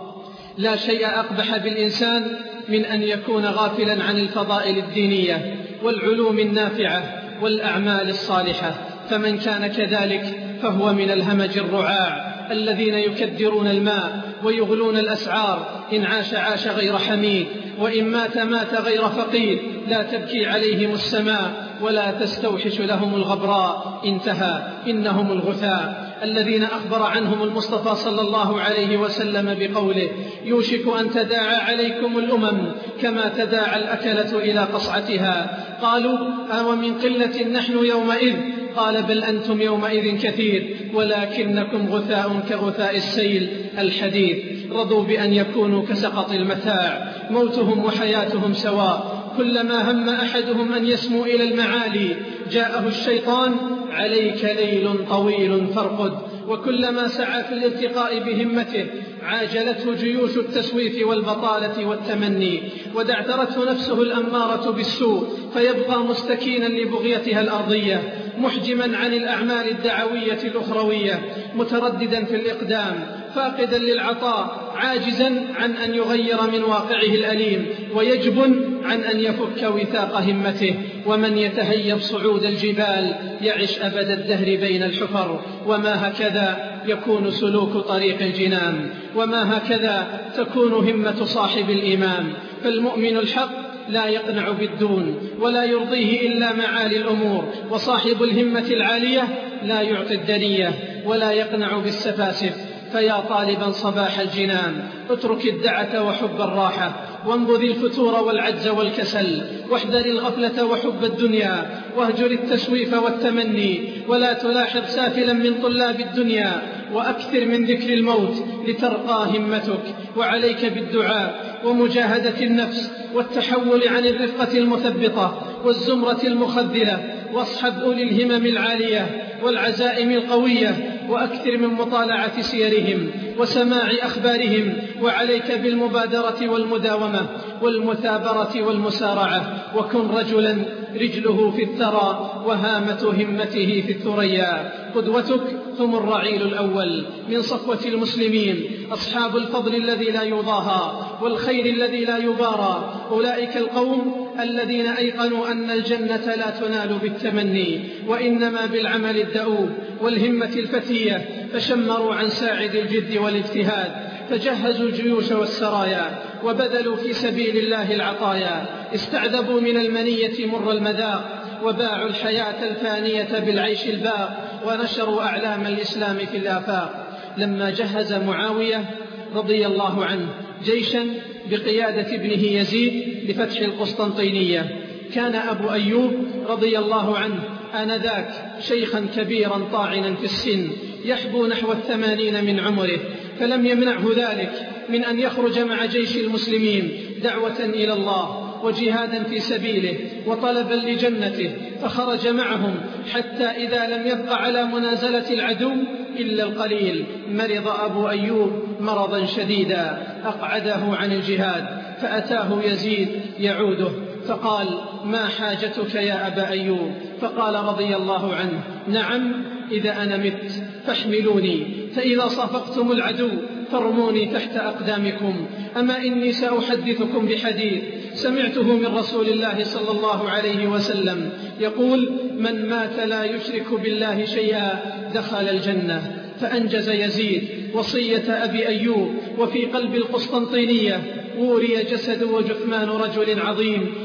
لا شيء أقبح بالإنسان من أن يكون غافلا عن الفضائل الدينية والعلوم النافعة والأعمال الصالحة، فمن كان كذلك فهو من الهمج الرعاع الذين يكدرون الماء ويغلون الأسعار. إن عاش عاش غير حميد، وإن مات مات غير فقيد. لا تبكي عليهم السماء ولا تستوحش لهم الغبراء. انتهى. إنهم الغثاء الذين أخبر عنهم المصطفى صلى الله عليه وسلم بقوله: يوشك أن تداعى عليكم الأمم كما تداعى الأكلة إلى قصعتها. قالوا: ومن قلة نحن يومئذ؟ قال: بل أنتم يومئذ كثير ولكنكم غثاء كغثاء السيل الحديث. رضوا بأن يكونوا كسقط المتاع، موتهم وحياتهم سواء. كلما هم أحدهم أن يسمو إلى المعالي جاءه الشيطان: عليك ليل طويل فارقد. وكلما سعى في الارتقاء بهمته عاجلته جيوش التسويف والبطالة والتمني، ودعترته نفسه الأمارة بالسوء، فيبقى مستكينا لبغيتها الأرضية، محجما عن الأعمال الدعوية الأخروية، مترددا في الإقدام، فاقدا للعطاء، عاجزا عن أن يغير من واقعه الأليم، ويجبن عن أن يفك وثاق همته. ومن يتهيب صعود الجبال يعش أبد الدهر بين الحفر. وما هكذا يكون سلوك طريق الجنان، وما هكذا تكون همة صاحب الإيمان. فالمؤمن الحق لا يقنع بالدون ولا يرضيه إلا معالي الأمور، وصاحب الهمة العالية لا يعطي الدنية ولا يقنع بالسفاسف. فيا طالبا صباح الجنان، اترك الدعة وحب الراحة، وانبذ الفتور والعجز والكسل، واحذر الغفلة وحب الدنيا، واهجر التسويف والتمني، ولا تلاحظ سافلا من طلاب الدنيا، وأكثر من ذكر الموت لترقى همتك. وعليك بالدعاء ومجاهدة النفس والتحول عن الرفقة المثبطة والزمرة المخذلة، واصحب أولي الهمم العالية والعزائم القوية، وأكثر من مطالعة سيرهم وسماع أخبارهم. وعليك بالمبادرة والمداومة والمثابرة والمسارعة، وكن رجلا رجله في الثرى وهامة همته في الثريا. قدوتك هم الرعيل الأول من صفوة المسلمين، أصحاب الفضل الذي لا يضاهى والخير الذي لا يبارى. أولئك القوم الذين أيقنوا أن الجنة لا تنال بالتمني وإنما بالعمل الدؤوب والهمة الفتية، فشمروا عن ساعد الجد والاجتهاد، فجهزوا الجيوش والسرايا، وبذلوا في سبيل الله العطايا، استعذبوا من المنية مر المذاق، وباعوا الحياة الفانية بالعيش الباق، ونشروا أعلام الإسلام في الآفاق. لما جهز معاوية رضي الله عنه جيشا بقيادة ابنه يزيد لفتح القسطنطينية، كان أبو أيوب رضي الله عنه آنذاك شيخا كبيرا طاعنا في السن، يحبو نحو 80 من عمره، فلم يمنعه ذلك من أن يخرج مع جيش المسلمين دعوة إلى الله وجهادا في سبيله وطلبا لجنته، فخرج معهم حتى إذا لم يبق على منازلة العدو إلا القليل مرض أبو أيوب مرضا شديدا أقعده عن الجهاد، فأتاه يزيد يعوده فقال: ما حاجتك يا أبا أيوب؟ فقال رضي الله عنه: نعم، إذا أنا مت فاحملوني، فإذا صافقتم العدو فارموني تحت أقدامكم. أما إني سأحدثكم بحديث سمعته من رسول الله صلى الله عليه وسلم يقول: من مات لا يشرك بالله شيئا دخل الجنة. فأنجز يزيد وصية أبي أيوب، وفي قلب القسطنطينية وري جسد وجثمان رجل عظيم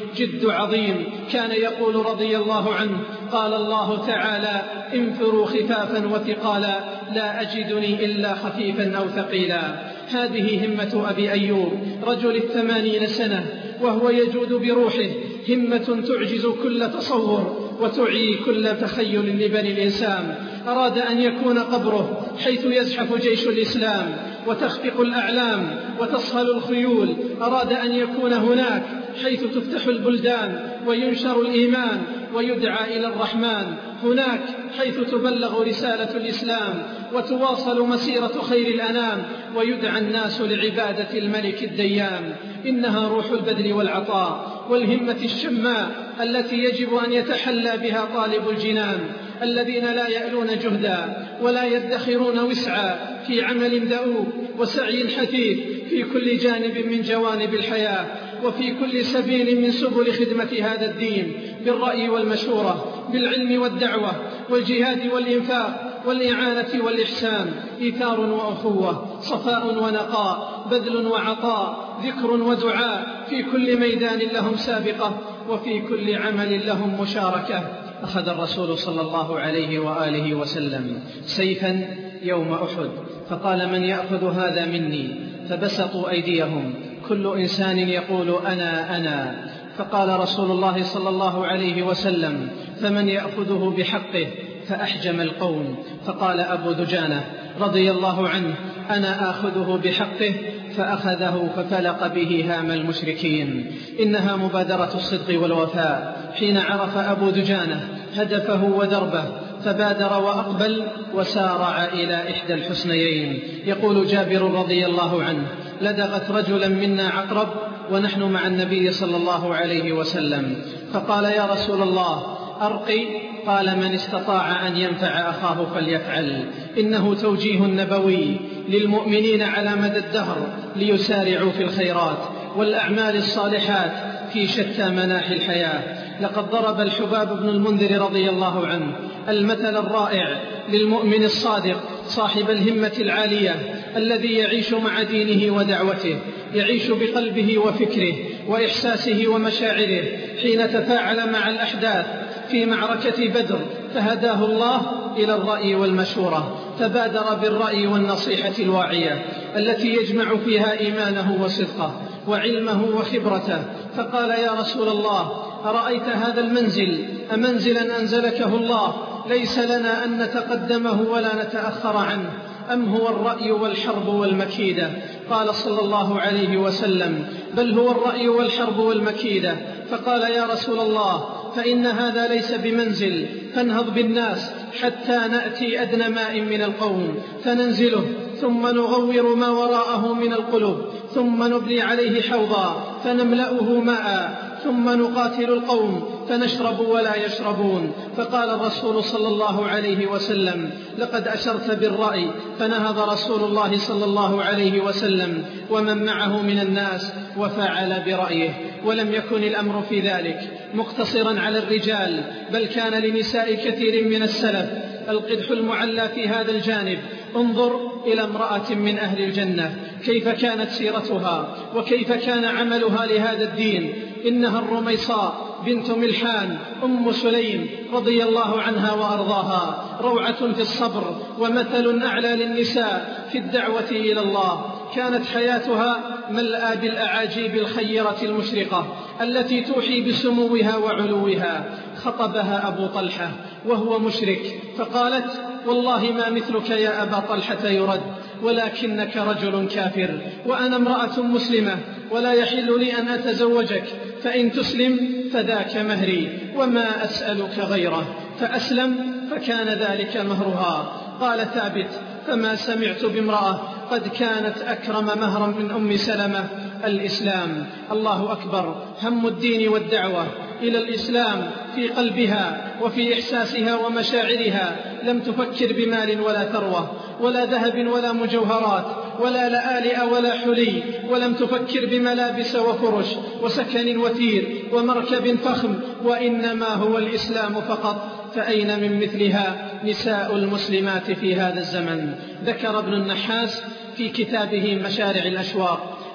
جد عظيم. كان يقول رضي الله عنه: قال الله تعالى: انفروا خفافا وثقالا لا أجدني إلا خفيفا أو ثقيلا. هذه همة أبي أيوب رجل 80 سنة وهو يجود بروحه، همة تعجز كل تصور وتعي كل تخيل لبني الإنسان. أراد أن يكون قبره حيث يزحف جيش الإسلام وتخفق الأعلام وتصهل الخيول، أراد أن يكون هناك حيث تفتح البلدان وينشر الإيمان ويدعى إلى الرحمن، هناك حيث تبلغ رسالة الإسلام وتواصل مسيرة خير الأنام ويدعى الناس لعبادة الملك الديان. إنها روح البذل والعطاء والهمة الشماء التي يجب أن يتحلى بها طالب الجنان، الذين لا يألون جهدا ولا يدخرون وسعا في عمل دؤوب وسعي حثيث في كل جانب من جوانب الحياة وفي كل سبيل من سبل خدمة هذا الدين، بالرأي والمشورة، بالعلم والدعوة، والجهاد والإنفاق، والإعانة والإحسان، إيثار وأخوة، صفاء ونقاء، بذل وعطاء، ذكر ودعاء، في كل ميدان لهم سابقة وفي كل عمل لهم مشاركة. أخذ الرسول صلى الله عليه وآله وسلم سيفا يوم أحد فقال: من يأخذ هذا مني؟ فبسطوا أيديهم كل إنسان يقول أنا أنا. فقال رسول الله صلى الله عليه وسلم: فمن يأخذه بحقه؟ فأحجم القوم. فقال أبو دجانة رضي الله عنه: أنا آخذه بحقه. فأخذه ففلق به هام المشركين. إنها مبادرة الصدق والوفاء. حين عرف أبو دجانة هدفه ودربه فبادر وأقبل وسارع إلى إحدى الحسنيين. يقول جابر رضي الله عنه: لدغت رجلا منا عقرب ونحن مع النبي صلى الله عليه وسلم، فقال: يا رسول الله أرقي؟ قال: من استطاع أن ينفع أخاه فليفعل. إنه توجيه نبوي للمؤمنين على مدى الدهر ليسارعوا في الخيرات والأعمال الصالحات في شتى مناحي الحياة. لقد ضرب الحباب بن المنذر رضي الله عنه المثل الرائع للمؤمن الصادق صاحب الهمة العالية الذي يعيش مع دينه ودعوته، يعيش بقلبه وفكره وإحساسه ومشاعره. حين تفاعل مع الأحداث في معركة بدر فهداه الله إلى الرأي والمشورة، فبادر بالرأي والنصيحة الواعية التي يجمع فيها إيمانه وصدقه وعلمه وخبرته. فقال: يا رسول الله أرأيت هذا المنزل أمنزلا أنزلكه الله ليس لنا أن نتقدمه ولا نتأخر عنه، أم هو الرأي والحرب والمكيدة؟ قال صلى الله عليه وسلم: بل هو الرأي والحرب والمكيدة. فقال: يا رسول الله فإن هذا ليس بمنزل، فانهض بالناس حتى نأتي أدنى ماء من القوم فننزله، ثم نغور ما وراءه من القلوب، ثم نبني عليه حوضا فنملأه ماء، ثم نقاتل القوم فنشرب ولا يشربون. فقال الرسول صلى الله عليه وسلم: لقد أشرت بالرأي. فنهض رسول الله صلى الله عليه وسلم ومن معه من الناس وفعل برأيه. ولم يكن الأمر في ذلك مقتصرا على الرجال، بل كان لنساء كثير من السلف القدح المعلى في هذا الجانب. انظر إلى امرأة من أهل الجنة كيف كانت سيرتها وكيف كان عملها لهذا الدين. إنها الرميصاء بنت ملحان أم سليم رضي الله عنها وأرضاها، روعة في الصبر ومثل أعلى للنساء في الدعوة إلى الله. كانت حياتها ملأى بالأعاجيب الخيرة المشرقة التي توحي بسموها وعلوها. خطبها أبو طلحة وهو مشرك فقالت: والله ما مثلك يا أبا طلحة يرد، ولكنك رجل كافر وأنا امرأة مسلمة ولا يحل لي أن أتزوجك، فإن تسلم فذاك مهري وما أسألك غيره. فأسلم فكان ذلك مهرها. قال ثابت: فما سمعت بامرأة قد كانت أكرم مهرا من أم سلمة الإسلام. الله أكبر. هم الدين والدعوة إلى الإسلام في قلبها وفي إحساسها ومشاعرها. لم تفكر بمال ولا ثروة ولا ذهب ولا مجوهرات ولا لآلئ ولا حلي، ولم تفكر بملابس وفرش وسكن وثير ومركب فخم، وإنما هو الإسلام فقط. فأين من مثلها نساء المسلمات في هذا الزمن؟ ذكر ابن النحاس في كتابه مشارع الأشواق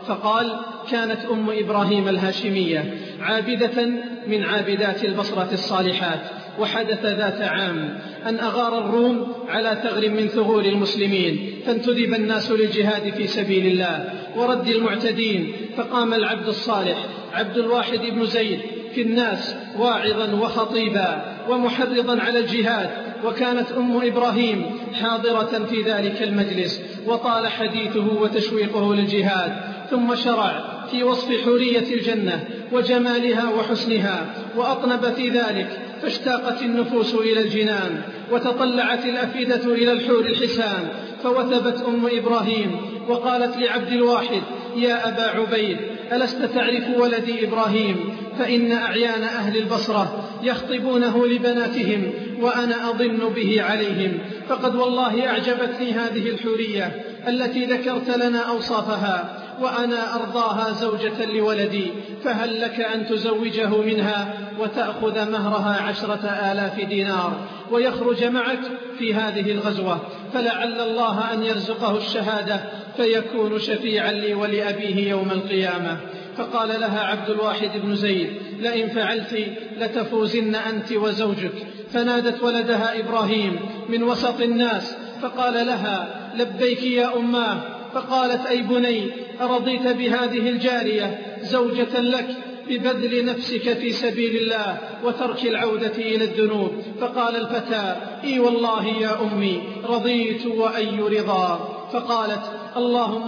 فقال: كانت أم إبراهيم الهاشمية عابدة من عابدات البصرة الصالحات، وحدث ذات عام أن أغار الروم على ثغر من ثغور المسلمين، فانتدب الناس للجهاد في سبيل الله ورد المعتدين، فقام العبد الصالح عبد الواحد بن زيد في الناس واعظا وخطيبا ومحرضا على الجهاد، وكانت أم إبراهيم حاضرة في ذلك المجلس، وطال حديثه وتشويقه للجهاد، ثم شرع في وصف حورية الجنة وجمالها وحسنها، وأطنب في ذلك، فاشتاقت النفوس إلى الجنان، وتطلعت الأفئدة إلى الحور الحسان، فوثبت أم إبراهيم وقالت لعبد الواحد: يا أبا عبيد، ألست تعرف ولدي إبراهيم؟ فإن أعيان أهل البصرة يخطبونه لبناتهم وأنا أضن به عليهم، فقد والله أعجبتني هذه الحورية التي ذكرت لنا أوصافها، وأنا أرضاها زوجة لولدي، فهل لك أن تزوجه منها وتأخذ مهرها 10,000 دينار ويخرج معك في هذه الغزوة، فلعل الله أن يرزقه الشهادة فيكون شفيعا لي ولأبيه يوم القيامة. فقال لها عبد الواحد بن زيد: لئن فعلت لتفوزن أنت وزوجك. فنادت ولدها إبراهيم من وسط الناس فقال لها: لبيك يا أماه. فقالت: أي بني، أرضيت بهذه الجارية زوجة لك ببذل نفسك في سبيل الله وترك العودة إلى الذنوب؟ فقال الفتى: إي والله يا أمي رضيت وأي رضا. فقالت: اللهم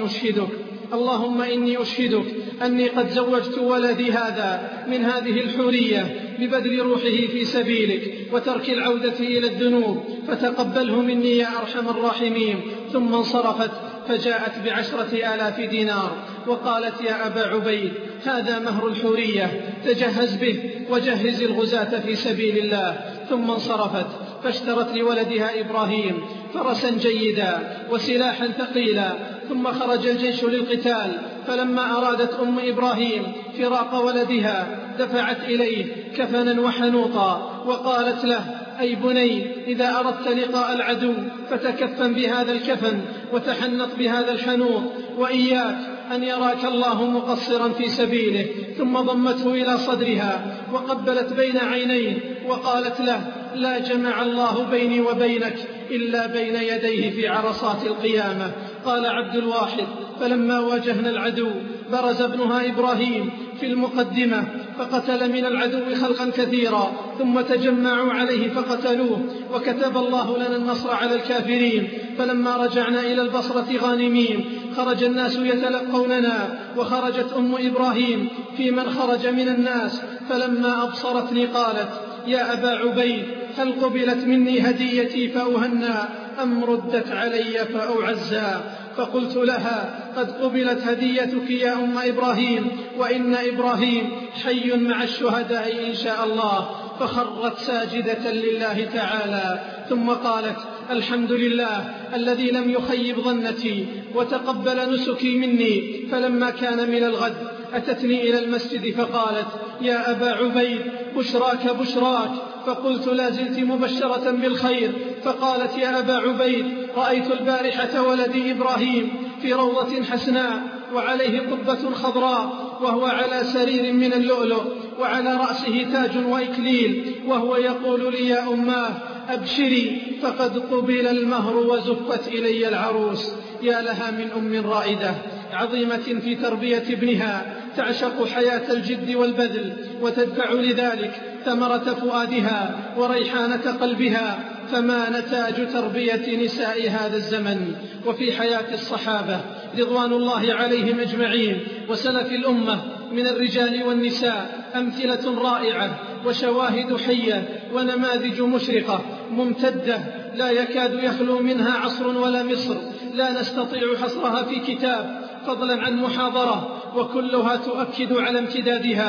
إني أشهدك أني قد زوجت ولدي هذا من هذه الحورية ببذل روحه في سبيلك وترك العودة إلى الذنوب، فتقبله مني يا أرحم الراحمين. ثم انصرفت فجاءت ب10,000 دينار وقالت: يا أبا عبيد، هذا مهر الحورية، تجهز به وجهز الغزاة في سبيل الله. ثم انصرفت فاشترت لولدها إبراهيم فرسا جيدا وسلاحا ثقيلا، ثم خرج الجيش للقتال. فلما أرادت أم إبراهيم فراق ولدها دفعت إليه كفنا وحنوطا وقالت له: أي بني، إذا أردت لقاء العدو فتكفن بهذا الكفن وتحنط بهذا الحنوط، وإياك أن يراك الله مقصرا في سبيله. ثم ضمته إلى صدرها وقبلت بين عينيه وقالت له: لا جمع الله بيني وبينك إلا بين يديه في عرصات القيامة. قال عبد الواحد: فلما واجهنا العدو برز ابنها إبراهيم في المقدمة فقتل من العدو خلقا كثيرا، ثم تجمعوا عليه فقتلوه، وكتب الله لنا النصر على الكافرين. فلما رجعنا إلى البصرة غانمين خرج الناس يتلقوننا، وخرجت أم إبراهيم في من خرج من الناس، فلما أبصرتني قالت: يا أبا عبيد، هل قبلت مني هديتي فأهنى أم ردت علي فأعزى؟ فقلت لها: قد قبلت هديتك يا أم إبراهيم، وإن إبراهيم حي مع الشهداء إن شاء الله. فخرت ساجدة لله تعالى، ثم قالت: الحمد لله الذي لم يخيب ظنتي وتقبل نسكي مني. فلما كان من الغد أتتني إلى المسجد فقالت: يا أبا عبيد، بشراك بشراك. فقلت: لا زلت مبشرة بالخير. فقالت: يا أبا عبيد، رأيت البارحة ولدي إبراهيم في روضة حسناء وعليه قبة خضراء، وهو على سرير من اللؤلؤ، وعلى رأسه تاج وإكليل، وهو يقول لي: يا أماه أبشري، فقد قبل المهر وزفت إلي العروس. يا لها من أم رائدة عظيمة في تربية ابنها، تعشق حياة الجد والبذل، وتدفع لذلك ثمرة فؤادها وريحانة قلبها. فما نتاج تربية نساء هذا الزمن؟ وفي حياة الصحابة رضوان الله عليهم أجمعين وسلف الأمة من الرجال والنساء أمثلة رائعة وشواهد حية ونماذج مشرقة ممتدة لا يكاد يخلو منها عصر ولا مصر، لا نستطيع حصرها في كتاب فضلا عن محاضرة، وكلها تؤكد على امتدادها.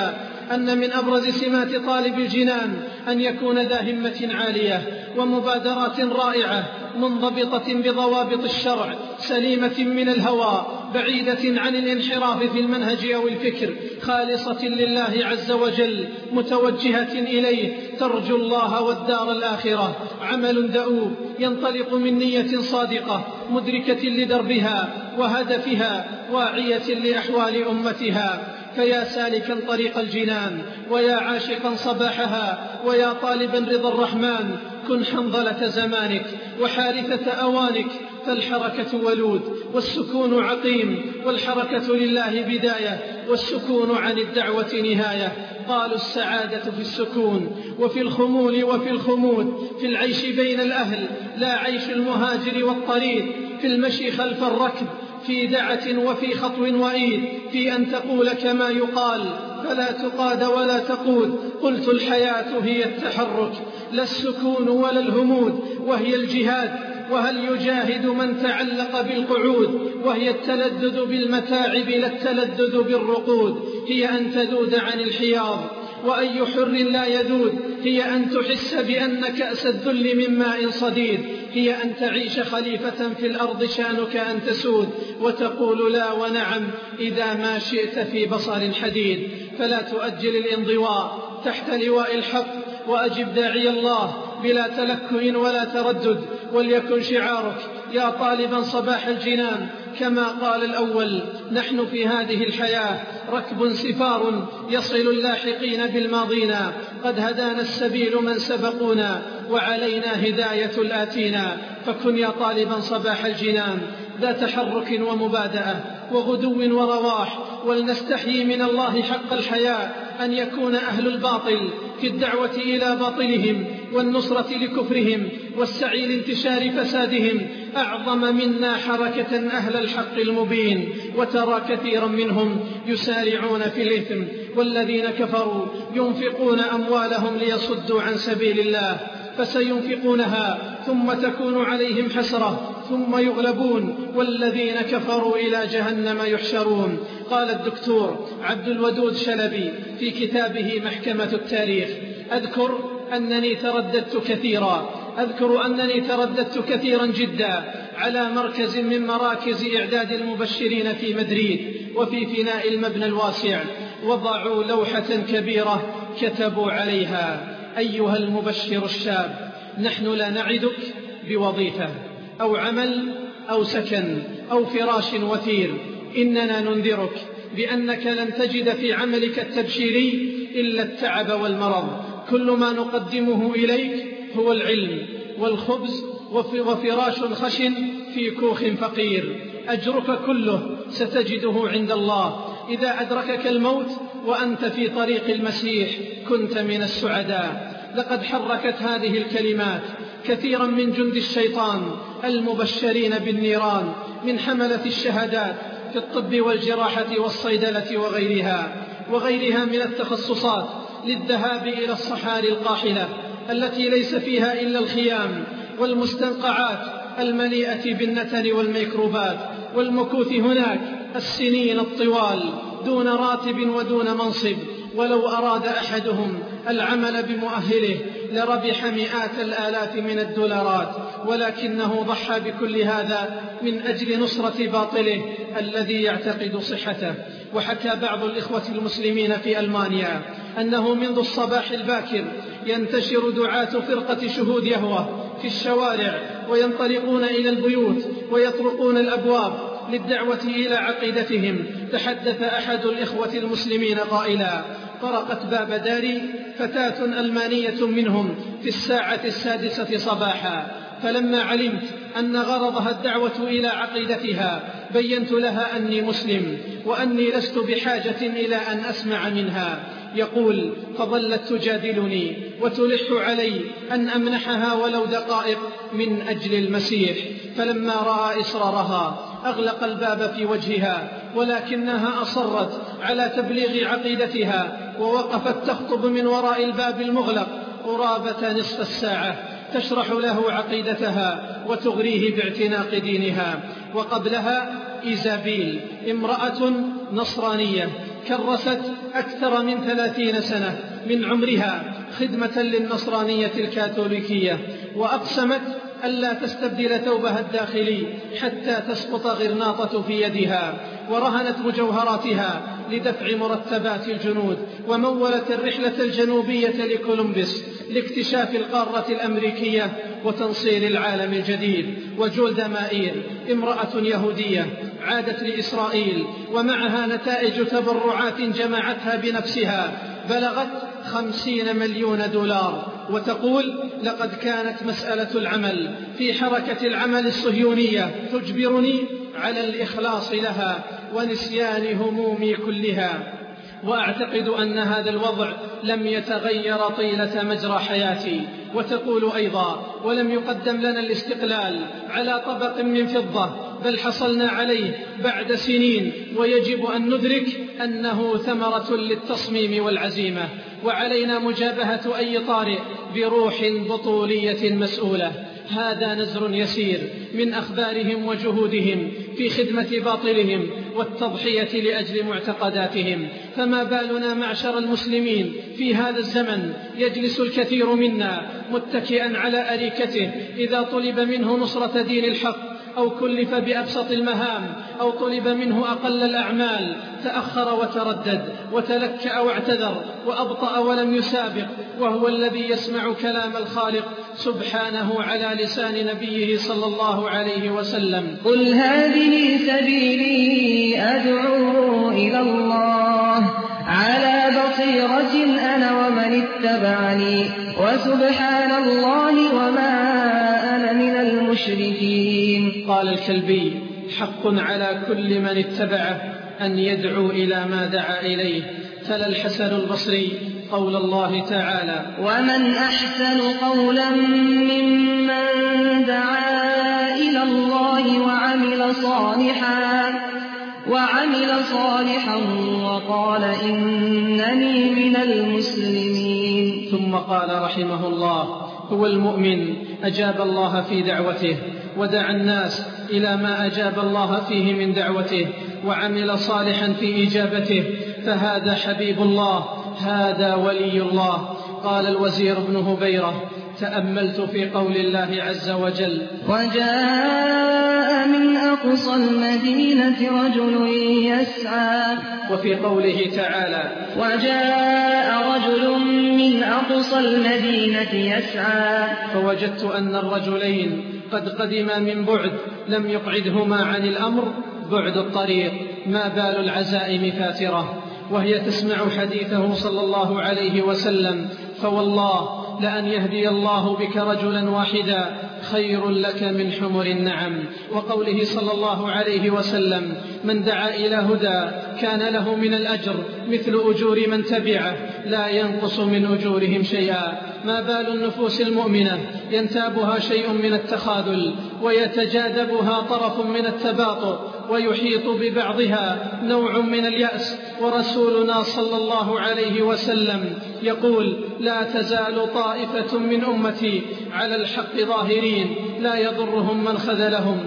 أن من أبرز سمات طالب الجنان أن يكون ذا همة عالية ومبادرات رائعة منضبطة بضوابط الشرع، سليمة من الهوى، بعيدة عن الانحراف في المنهج أو الفكر، خالصة لله عز وجل، متوجهة إليه، ترجو الله والدار الآخرة. عمل دؤوب ينطلق من نية صادقة مدركة لدربها وهدفها، واعية لأحوال أمتها. فيا سالكا طريق الجنان، ويا عاشقا صباحها، ويا طالبا رضا الرحمن، كن حنظلة زمانك وحارثة أوانك، فالحركة ولود والسكون عقيم، والحركة لله بداية والسكون عن الدعوة نهاية. قالوا السعادة في السكون وفي الخمول وفي الخمود، في العيش بين الأهل لا عيش المهاجر والطريد، في المشي خلف الركب، في دعة وفي خطو وإيد، في أن تقول كما يقال فلا تقاد ولا تقود. قلت الحياة هي التحرك لا السكون ولا الهمود، وهي الجهاد، وهل يجاهد من تعلق بالقعود، وهي التلذذ بالمتاعب لا التلذذ بالرقود، هي أن تذود عن الحياض وأي حر لا يذود، هي أن تحس بأن كأس الذل من ماء صديد، هي أن تعيش خليفة في الأرض شأنك أن تسود، وتقول لا ونعم إذا ما شئت في بصر حديد. فلا تؤجل الانضواء تحت لواء الحق، وأجب داعي الله بلا تلكؤ ولا تردد، وليكن شعارك يا طالبا صباح الجنان كما قال الأول: نحن في هذه الحياة ركب سفار يصل اللاحقين بالماضين، قد هدانا السبيل من سبقونا، وعلينا هداية الآتينا. فكن يا طالبا صباح الجنان ذا تحرك ومبادئة وغدو ورواح، ولنستحيي من الله حق الحياء أن يكون أهل الباطل في الدعوة إلى باطلهم والنصرة لكفرهم والسعي لانتشار فسادهم أعظم منا حركة أهل الحق المبين. وترى كثيرا منهم يسارعون في الإثم، والذين كفروا ينفقون أموالهم ليصدوا عن سبيل الله، فسينفقونها ثم تكون عليهم حسرة ثم يغلبون، والذين كفروا إلى جهنم يحشرون. قال الدكتور عبد الودود شلبي في كتابه محكمة التاريخ: أذكر أنني ترددت كثيرا جدا على مركز من مراكز إعداد المبشرين في مدريد، وفي فناء المبنى الواسع وضعوا لوحة كبيرة كتبوا عليها: أيها المبشر الشاب، نحن لا نعدك بوظيفة أو عمل أو سكن أو فراش وثير، إننا ننذرك بأنك لن تجد في عملك التبشيري إلا التعب والمرض. كل ما نقدمه إليك هو العلم والخبز وفراش خشن في كوخ فقير. أجرك كله ستجده عند الله. إذا أدركك الموت وأنت في طريق المسيح كنت من السعداء. لقد حركت هذه الكلمات كثيرا من جند الشيطان المبشرين بالنيران من حملة الشهادات في الطب والجراحة والصيدلة وغيرها من التخصصات للذهاب إلى الصحاري القاحلة التي ليس فيها إلا الخيام والمستنقعات المليئة بالنتن والميكروبات، والمكوث هناك السنين الطوال دون راتب ودون منصب. ولو أراد أحدهم العمل بمؤهله لربح مئات الآلاف من الدولارات، ولكنه ضحى بكل هذا من أجل نصرة باطله الذي يعتقد صحته. وحكى بعض الإخوة المسلمين في ألمانيا أنه منذ الصباح الباكر ينتشر دعاة فرقة شهود يهوه في الشوارع، وينطلقون إلى البيوت ويطرقون الأبواب للدعوة إلى عقيدتهم. تحدث أحد الإخوة المسلمين قائلا: طرقت باب داري فتاة ألمانية منهم في 6:00 صباحا، فلما علمت أن غرضها الدعوة إلى عقيدتها بينت لها أني مسلم وأني لست بحاجة إلى أن أسمع منها. يقول: فظلت تجادلني وتلح علي أن أمنحها ولو دقائق من أجل المسيح، فلما رأى إصرارها أغلق الباب في وجهها، ولكنها أصرت على تبليغ عقيدتها، ووقفت تخطب من وراء الباب المغلق قرابة نصف الساعة تشرح له عقيدتها وتغريه باعتناق دينها. وقبلها إيزابيل، امرأة نصرانية كرست أكثر من 30 سنة من عمرها خدمة للنصرانية الكاثوليكية، وأقسمت ألا تستبدل ثوبها الداخلي حتى تسقط غرناطة في يدها، ورهنت مجوهراتها لدفع مرتبات الجنود، ومولت الرحلة الجنوبية لكولومبس لاكتشاف القارة الأمريكية وتنصير العالم الجديد. وجولدا مائير امرأة يهودية عادت لإسرائيل ومعها نتائج تبرعات جمعتها بنفسها بلغت 50 مليون دولار، وتقول: لقد كانت مسألة العمل في حركة العمل الصهيونية تجبرني على الإخلاص لها ونسيان همومي كلها، وأعتقد أن هذا الوضع لم يتغير طيلة مجرى حياتي. وتقول أيضا: ولم يقدم لنا الاستقلال على طبق من فضة، بل حصلنا عليه بعد سنين، ويجب أن ندرك أنه ثمرة للتصميم والعزيمة، وعلينا مجابهة أي طارئ بروح بطولية مسؤولة. هذا نزر يسير من أخبارهم وجهودهم في خدمة باطلهم والتضحية لأجل معتقداتهم. فما بالنا معشر المسلمين في هذا الزمن يجلس الكثير منا متكئا على أريكته إذا طلب منه نصرة دين الحق، أو كلف بأبسط المهام، أو طلب منه أقل الأعمال، تأخر وتردد وتلكأ واعتذر وأبطأ ولم يسابق، وهو الذي يسمع كلام الخالق سبحانه على لسان نبيه صلى الله عليه وسلم: قل هذه سبيلي أدعو إلى الله على بصيرة أنا ومن اتبعني وسبحان الله وما أنا من المشركين. قال الكلبي: حق على كل من اتبعه أن يدعو إلى ما دعا إليه. تلا الحسن البصري قول الله تعالى: ومن أحسن قولا ممن دعا إلى الله وعمل صالحا وقال إنني من المسلمين. ثم قال رحمه الله: هو المؤمن أجاب الله في دعوته ودعا الناس إلى ما أجاب الله فيه من دعوته، وعمل صالحا في إجابته، فهذا حبيب الله، هذا ولي الله. قال الوزير بن هبيرة: تأملت في قول الله عز وجل: وجاء من أقصى المدينة رجل يسعى، وفي قوله تعالى: وجاء رجل من أقصى المدينة يسعى. فوجدت أن الرجلين قد قدما من بعد لم يقعدهما عن الأمر بعد الطريق، ما بال العزائم فاترة وهي تسمع حديثه صلى الله عليه وسلم: فوالله لأن يهدي الله بك رجلا واحدا خير لك من حمر النعم. وقوله صلى الله عليه وسلم: من دعا إلى هدى كان له من الأجر مثل أجور من تبعه لا ينقص من أجورهم شيئا. ما بال النفوس المؤمنة ينتابها شيء من التخاذل ويتجاذبها طرف من التباطؤ ويحيط ببعضها نوع من اليأس، ورسولنا صلى الله عليه وسلم يقول: لا تزال طائفة من أمتي على الحق ظاهرين لا يضرهم من خذلهم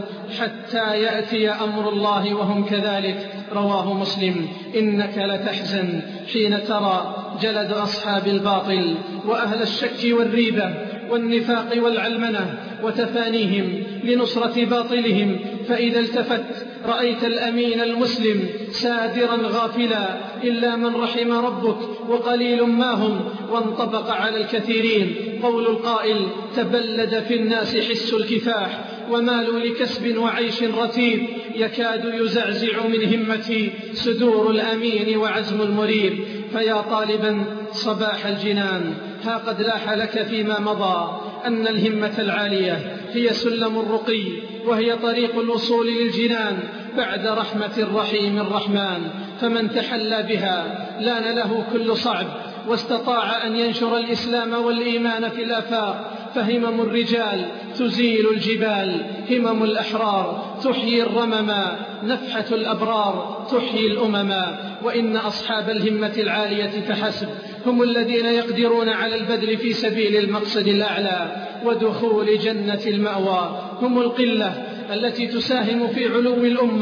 حتى يأتي أمر الله وهم كذلك. رواه مسلم. إنك لتحزن حين ترى جلد أصحاب الباطل وأهل الشك والريبة والنفاق والعلمنة وتفانيهم لنصرة باطلهم، فإذا التفت رأيت الأمين المسلم سادرا غافلا إلا من رحم ربك وقليل ما هم. وانطبق على الكثيرين قول القائل: تبلد في الناس حس الكفاح ومالوا لكسب وعيش رتيب، يكاد يزعزع من همتي صدور الأمين وعزم المريب. فيا طالبا صباح الجنان، ها قد لاح لك فيما مضى أن الهمة العالية هي سلم الرقي، وهي طريق الوصول للجنان بعد رحمة الرحيم الرحمن. فمن تحلى بها لان له كل صعب، واستطاع أن ينشر الإسلام والإيمان في الآفاق. فهمم الرجال تزيل الجبال، همم الأحرار تحيي الرمما، نفحة الأبرار تحيي الأمما. وإن أصحاب الهمة العالية فحسب هم الذين يقدرون على البذل في سبيل المقصد الأعلى ودخول جنة المأوى. هم القلة التي تساهم في علو الأمة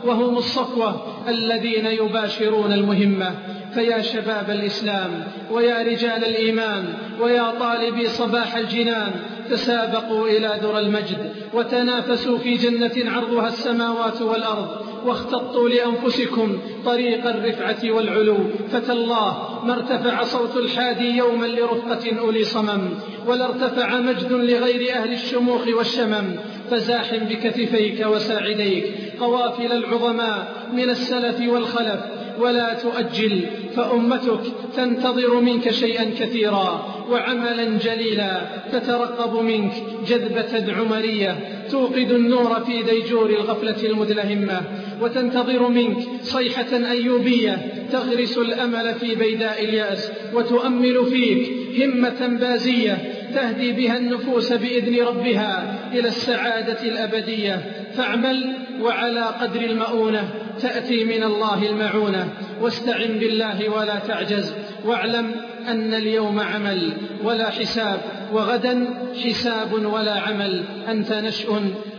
وهم الصفوة الذين يباشرون المهمة. فيا شباب الإسلام ويا رجال الإيمان ويا طالبي صباح الجنان، تسابقوا إلى درى المجد وتنافسوا في جنة عرضها السماوات والأرض، واختطوا لأنفسكم طريق الرفعة والعلو. فتالله ما ارتفع صوت الحادي يوما لرفقة أولي صمم، ولا ارتفع مجد لغير أهل الشموخ والشمم. فزاحم بكتفيك وساعديك قوافل العظماء من السلف والخلف، ولا تؤجل، فأمتك تنتظر منك شيئا كثيرا وعملا جليلا. تترقب منك جذبة عمرية توقد النور في ديجور الغفلة المدلهمة، وتنتظر منك صيحة أيوبية تغرس الأمل في بيداء اليأس، وتؤمل فيك همة بازية تهدي بها النفوس بإذن ربها إلى السعادة الأبدية. فاعمل وعلى قدر المؤونة تأتي من الله المعونة، واستعن بالله ولا تعجز، واعلم أن اليوم عمل ولا حساب، وغدا حساب ولا عمل. أنت نشء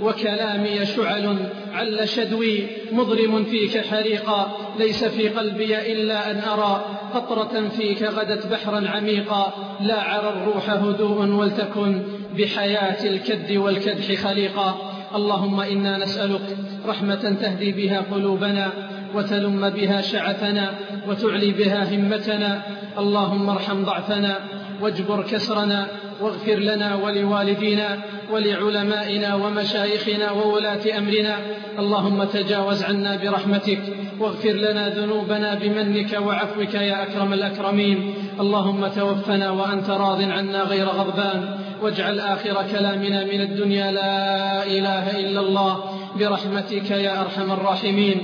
وكلامي شعل، عل شدوي مضرم فيك حريقا، ليس في قلبي إلا أن أرى قطرة فيك غدت بحرا عميقا. لا عرى الروح هدوء ولتكن بحياة الكد والكدح خليقا. اللهم إنا نسألك رحمة تهدي بها قلوبنا وتلم بها شعثنا وتعلي بها همتنا. اللهم ارحم ضعفنا واجبر كسرنا، واغفر لنا ولوالدينا ولعلمائنا ومشايخنا وولاة أمرنا. اللهم تجاوز عنا برحمتك، واغفر لنا ذنوبنا بمنك وعفوك يا أكرم الأكرمين. اللهم توفنا وأنت راض عنا غير غضبان، واجعل آخر كلامنا من الدنيا لا إله إلا الله برحمتك يا أرحم الراحمين.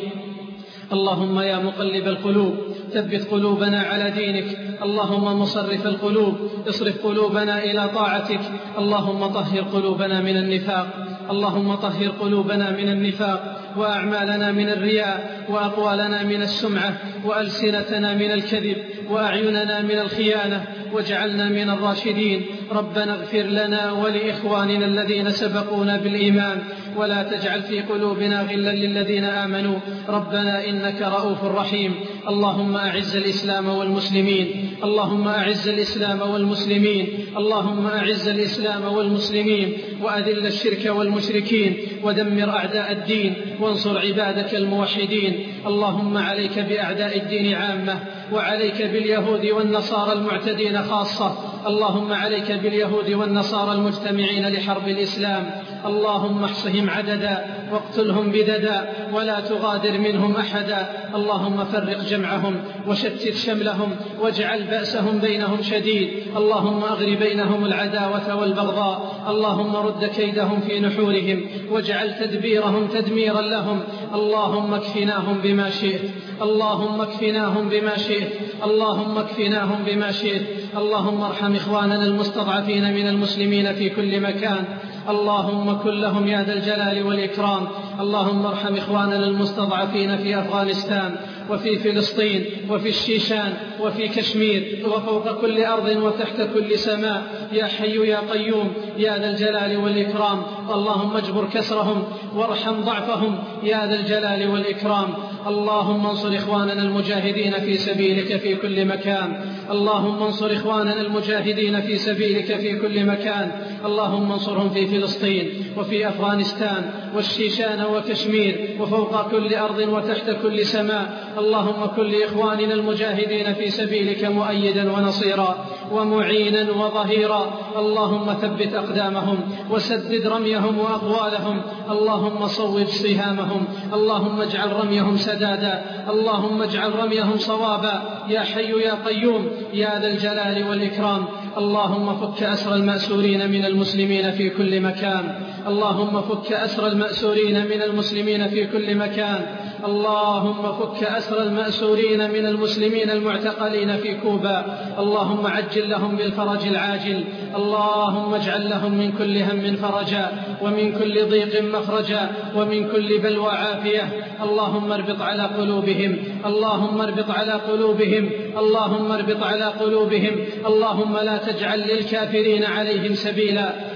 اللهم يا مقلب القلوب ثبت قلوبنا على دينك. اللهم مصرف القلوب اصرف قلوبنا إلى طاعتك. اللهم طهر قلوبنا من النفاق، اللهم طهر قلوبنا من النفاق، وأعمالنا من الرياء، وأقوالنا من السمعة، وألسنتنا من الكذب، وأعيننا من الخيانة، واجعلنا من الراشدين. ربنا اغفر لنا ولإخواننا الذين سبقونا بالإيمان، ولا تجعل في قلوبنا غلا للذين آمنوا. ربنا إنك رؤوف رحيم. اللهم أعز الإسلام والمسلمين، اللهم أعز الإسلام والمسلمين، اللهم أعز الإسلام والمسلمين، وأذل الشرك والمشركين، ودمر أعداء الدين، وانصر عبادك الموحدين. اللهم عليك بأعداء الدين عامة، وعليك باليهود والنصارى المعتدين خاصة. اللهم عليك باليهود والنصارى المجتمعين لحرب الإسلام. اللهم احصهم عددا واقتلهم بددا، ولا تغادر منهم أحدا. اللهم فرق جمعهم وشتت شملهم، واجعل بأسهم بينهم شديد. اللهم أغر بينهم العداوة والبغضاء. اللهم رد كيدهم في نحورهم، واجعل تدبيرهم تدميرا لهم. اللهم اكفناهم بما شئت، اللهم اكفناهم بما شئت، اللهم اكفناهم بما شئت. اللهم ارحم إخواننا المستضعفين من المسلمين في كل مكان. اللهم كن لهم يا ذا الجلال والإكرام. اللهم ارحم إخواننا المستضعفين في أفغانستان وفي فلسطين وفي الشيشان وفي كشمير، وفوق كل أرض وتحت كل سماء، يا حي يا قيوم يا ذا الجلال والإكرام. اللهم اجبر كسرهم وارحم ضعفهم يا ذا الجلال والإكرام. اللهم انصر إخواننا المجاهدين في سبيلك في كل مكان. اللهم انصر إخواننا المجاهدين في سبيلك في كل مكان. اللهم انصرهم في فلسطين وفي أفغانستان والشيشان وكشمير، وفوق كل أرض وتحت كل سماء. اللهم كن لإخواننا المجاهدين في سبيلك مؤيدا ونصيرا ومعينا وظهيرا. اللهم ثبت أقدامهم وسدد رميهم وأقوالهم. اللهم صوب سهامهم، اللهم اجعل رميهم سدادا، اللهم اجعل رميهم صوابا، يا حي يا قيوم يا ذا الجلال والإكرام. اللهم فك أسر المأسورين من المسلمين في كل مكان، اللهم فك أسر المأسورين من المسلمين في كل مكان. اللهم فك أسر المأسورين من المسلمين المعتقلين في كوبا. اللهم عجل لهم بالفرج العاجل. اللهم اجعل لهم من كل هم فرجا، ومن كل ضيق مخرجا، ومن كل بلوى عافية. اللهم اربط على قلوبهم، اللهم اربط على قلوبهم، اللهم اربط على قلوبهم. اللهم لا تجعل للكافرين عليهم سبيلا.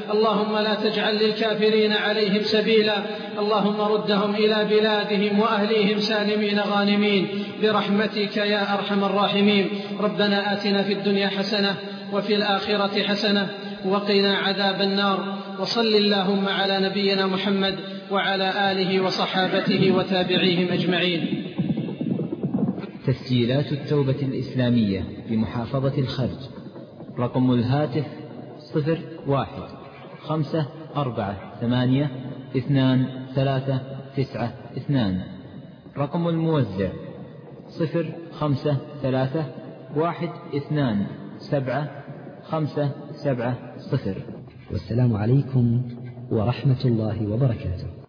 اللهم لا تجعل للكافرين عليهم سبيلا، اللهم ردهم إلى بلادهم وأهليهم سالمين غانمين برحمتك يا أرحم الراحمين. ربنا آتنا في الدنيا حسنة وفي الآخرة حسنة وقنا عذاب النار. وصل اللهم على نبينا محمد وعلى آله وصحابته وتابعيهم أجمعين. تسجيلات التوبة الإسلامية بمحافظة الخرج. رقم الهاتف 01-448-2392. رقم الموزع 0531275570. والسلام عليكم ورحمة الله وبركاته.